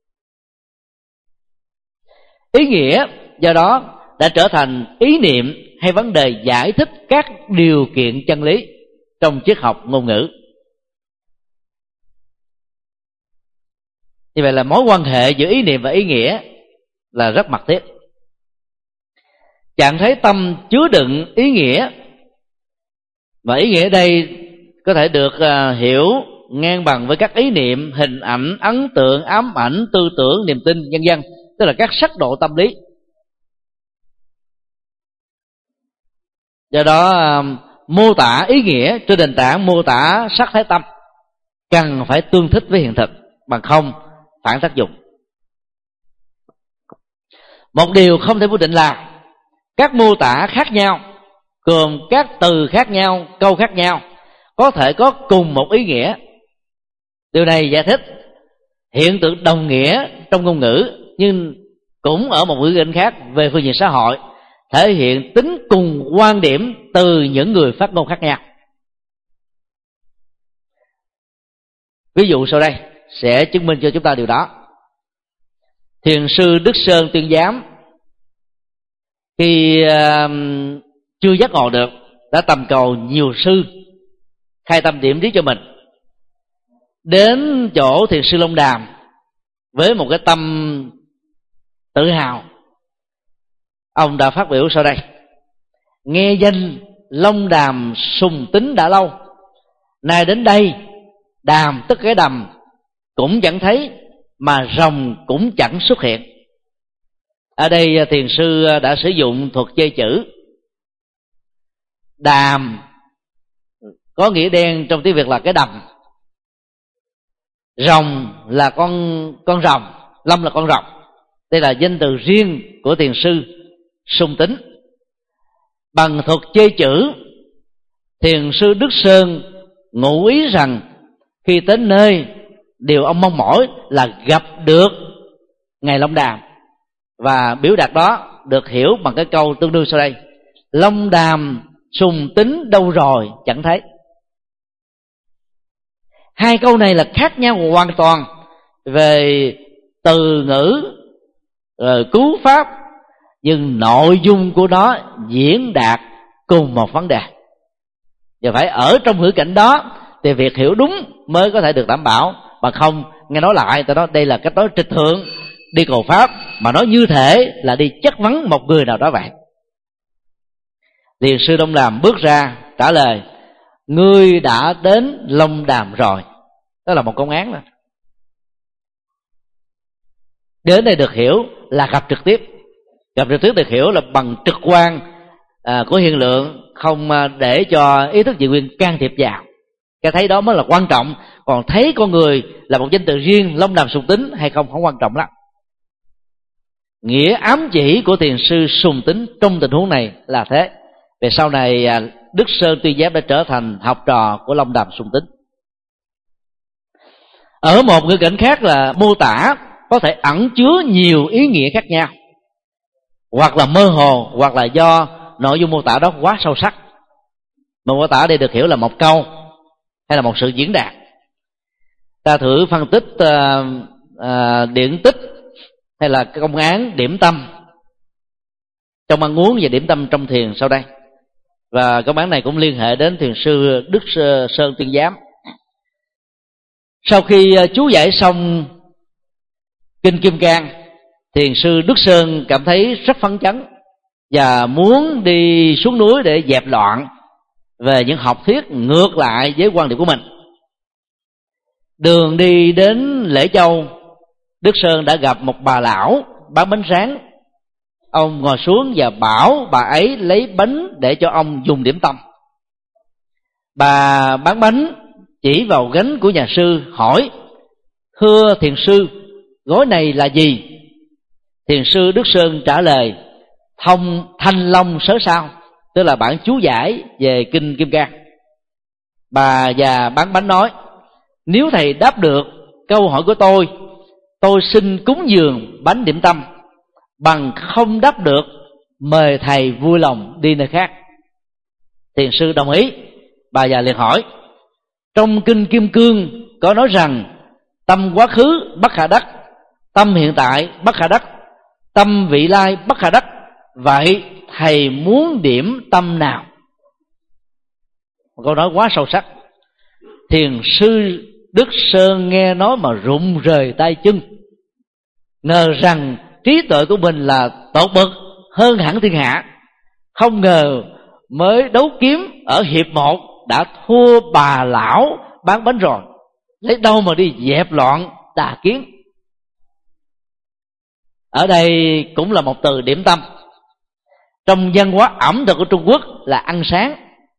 Ý nghĩa do đó đã trở thành ý niệm hay vấn đề giải thích các điều kiện chân lý trong triết học ngôn ngữ. Như vậy là mối quan hệ giữa ý niệm và ý nghĩa là rất mật thiết. Trạng thái tâm chứa đựng ý nghĩa, và ý nghĩa đây có thể được uh, hiểu ngang bằng với các ý niệm, hình ảnh, ấn tượng, ám ảnh, tư tưởng, niềm tin, vân vân, tức là các sắc độ tâm lý. Do đó uh, mô tả ý nghĩa trên nền tảng mô tả sắc thái tâm cần phải tương thích với hiện thực, bằng không phản tác dụng. Một điều không thể phủ định là các mô tả khác nhau, gồm các từ khác nhau, câu khác nhau, có thể có cùng một ý nghĩa. Điều này giải thích hiện tượng đồng nghĩa trong ngôn ngữ, nhưng cũng ở một ngữ cảnh khác về phương diện xã hội, thể hiện tính cùng quan điểm từ những người phát ngôn khác nhau. Ví dụ sau đây sẽ chứng minh cho chúng ta điều đó. Thiền sư Đức Sơn Tuyên Giám khi uh, chưa giác ngộ được đã tầm cầu nhiều sư khai tâm điểm trí cho mình. Đến chỗ thiền sư Long Đàm với một cái tâm tự hào, ông đã phát biểu sau đây: nghe danh Long Đàm sùng tính đã lâu, nay đến đây đàm tức cái đầm cũng chẳng thấy, mà rồng cũng chẳng xuất hiện. Ở đây thiền sư đã sử dụng thuật chơi chữ. Đàm có nghĩa đen trong tiếng Việt là cái đầm, rồng là con con rồng, Lâm là con rồng. Đây là danh từ riêng của thiền sư sùng tính. Bằng thuật chơi chữ, thiền sư Đức Sơn ngụ ý rằng khi đến nơi, điều ông mong mỏi là gặp được ngài Long Đàm, và biểu đạt đó được hiểu bằng cái câu tương đương sau đây: Long Đàm sùng tính đâu rồi chẳng thấy. Hai câu này là khác nhau hoàn toàn về từ ngữ, rồi cú pháp, nhưng nội dung của nó diễn đạt cùng một vấn đề, và phải ở trong ngữ cảnh đó thì việc hiểu đúng mới có thể được đảm bảo. Bằng không nghe nói lại, ta nói đây là cách nói trịch thượng, đi cầu pháp, mà nói như thể là đi chất vấn một người nào đó vậy. Thiền sư Long Đàm bước ra trả lời: ngươi đã đến Long Đàm rồi. Đó là một công án. Mà đến đây được hiểu là gặp trực tiếp. Gặp trực tiếp được hiểu là bằng trực quan à, của hiện lượng, không để cho ý thức dị nguyên can thiệp vào. Cái thấy đó mới là quan trọng. Còn thấy con người là một danh từ riêng, Long Đàm sùng tính hay không không quan trọng lắm. Nghĩa ám chỉ của thiền sư sùng tính trong tình huống này là thế. Về sau này Đức Sơn Tuyên Giám đã trở thành học trò của Long Đàm sùng tính. Ở một ngữ cảnh khác là mô tả có thể ẩn chứa nhiều ý nghĩa khác nhau, hoặc là mơ hồ, hoặc là do nội dung mô tả đó quá sâu sắc. Mà mô tả đây được hiểu là một câu, hay là một sự diễn đạt. Ta thử phân tích uh, uh, điển tích hay là công án điểm tâm trong ăn uống và điểm tâm trong thiền sau đây. Và công án này cũng liên hệ đến thiền sư Đức Sơn Tuyên Giám. Sau khi chú giải xong kinh Kim Cang, thiền sư Đức Sơn cảm thấy rất phấn chấn và muốn đi xuống núi để dẹp loạn về những học thuyết ngược lại với quan điểm của mình. Đường đi đến Lễ Châu, Đức Sơn đã gặp một bà lão bán bánh rán. Ông ngồi xuống và bảo bà ấy lấy bánh để cho ông dùng điểm tâm. Bà bán bánh chỉ vào gánh của nhà sư hỏi: "Thưa thiền sư, gói này là gì?" Thiền sư Đức Sơn trả lời: "Thông Thanh Long Sớ Sao", tức là bản chú giải về kinh Kim Cang. Bà già bán bánh nói: "Nếu thầy đáp được câu hỏi của tôi, tôi xin cúng dường bánh điểm tâm. Bằng không đáp được, mời thầy vui lòng đi nơi khác." Thiền sư đồng ý. Bà già liền hỏi: "Trong kinh Kim Cương có nói rằng tâm quá khứ bất khả đắc, tâm hiện tại bất khả đắc, tâm vị lai bất khả đắc. Vậy thầy muốn điểm tâm nào?" Một câu nói quá sâu sắc. Thiền sư Đức Sơn nghe nói mà rụng rời tay chân, ngờ rằng trí tuệ của mình là tột bậc hơn hẳn thiên hạ. Không ngờ mới đấu kiếm ở hiệp một đã thua bà lão bán bánh rồi, lấy đâu mà đi dẹp loạn tà kiến. Ở đây cũng là một từ điểm tâm. Trong văn hóa ẩm thực của Trung Quốc là ăn sáng,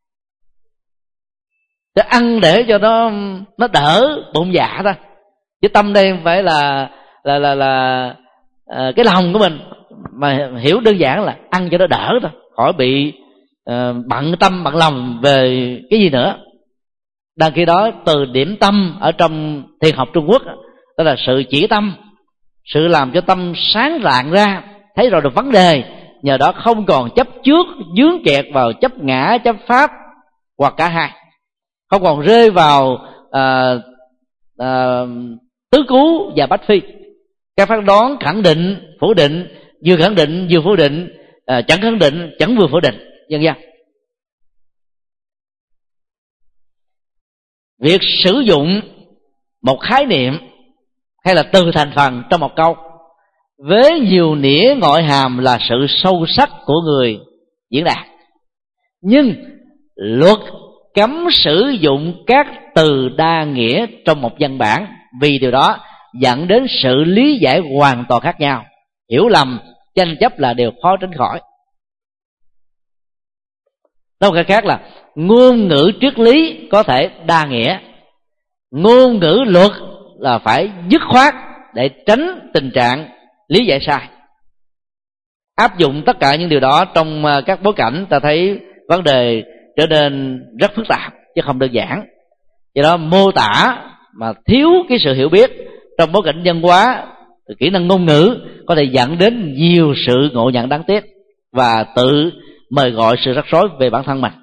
để ăn để cho nó nó đỡ bụng dạ thôi. Chứ tâm đây không phải là là là là à, cái lòng của mình, mà hiểu đơn giản là ăn cho nó đỡ thôi, khỏi bị à, bận tâm bận lòng về cái gì nữa. Đang khi đó từ điểm tâm ở trong thiền học Trung Quốc đó là sự chỉ tâm, sự làm cho tâm sáng rạng ra, thấy rồi được vấn đề, nhờ đó không còn chấp trước dướng kẹt vào chấp ngã chấp pháp hoặc cả hai, không còn rơi vào à, à, tứ cứu và bách phi, các phán đoán khẳng định phủ định, vừa khẳng định vừa phủ định, à, chẳng khẳng định chẳng vừa phủ định, vân vân. Việc sử dụng một khái niệm hay là từ thành phần trong một câu với nhiều nghĩa nội hàm là sự sâu sắc của người diễn đạt, nhưng luật cấm sử dụng các từ đa nghĩa trong một văn bản, vì điều đó dẫn đến sự lý giải hoàn toàn khác nhau, hiểu lầm, tranh chấp là điều khó tránh khỏi. Nói một cách khác là ngôn ngữ triết lý có thể đa nghĩa, ngôn ngữ luật là phải dứt khoát để tránh tình trạng lý giải sai. Áp dụng tất cả những điều đó trong các bối cảnh, ta thấy vấn đề trở nên rất phức tạp chứ không đơn giản. Do đó mô tả mà thiếu cái sự hiểu biết trong bối cảnh văn hóa, kỹ năng ngôn ngữ có thể dẫn đến nhiều sự ngộ nhận đáng tiếc và tự mời gọi sự rắc rối về bản thân mình.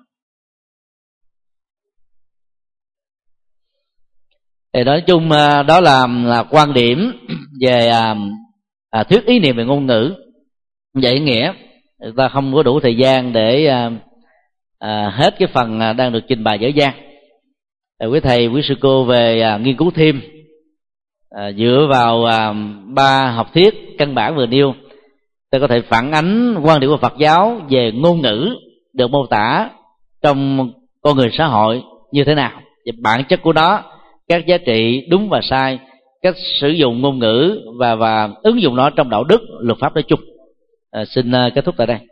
Thì nói chung đó là, là quan điểm về à, à, thuyết ý niệm về ngôn ngữ. Vậy nghĩa ta không có đủ thời gian để à, à, hết cái phần đang được trình bày dở dang. À, quý thầy quý sư cô về à, nghiên cứu thêm à, dựa vào à, ba học thuyết căn bản vừa nêu, ta có thể phản ánh quan điểm của Phật giáo về ngôn ngữ được mô tả trong con người xã hội như thế nào, và bản chất của nó, các giá trị đúng và sai, cách sử dụng ngôn ngữ và và ứng dụng nó trong đạo đức, luật pháp nói chung. À, xin kết thúc tại đây.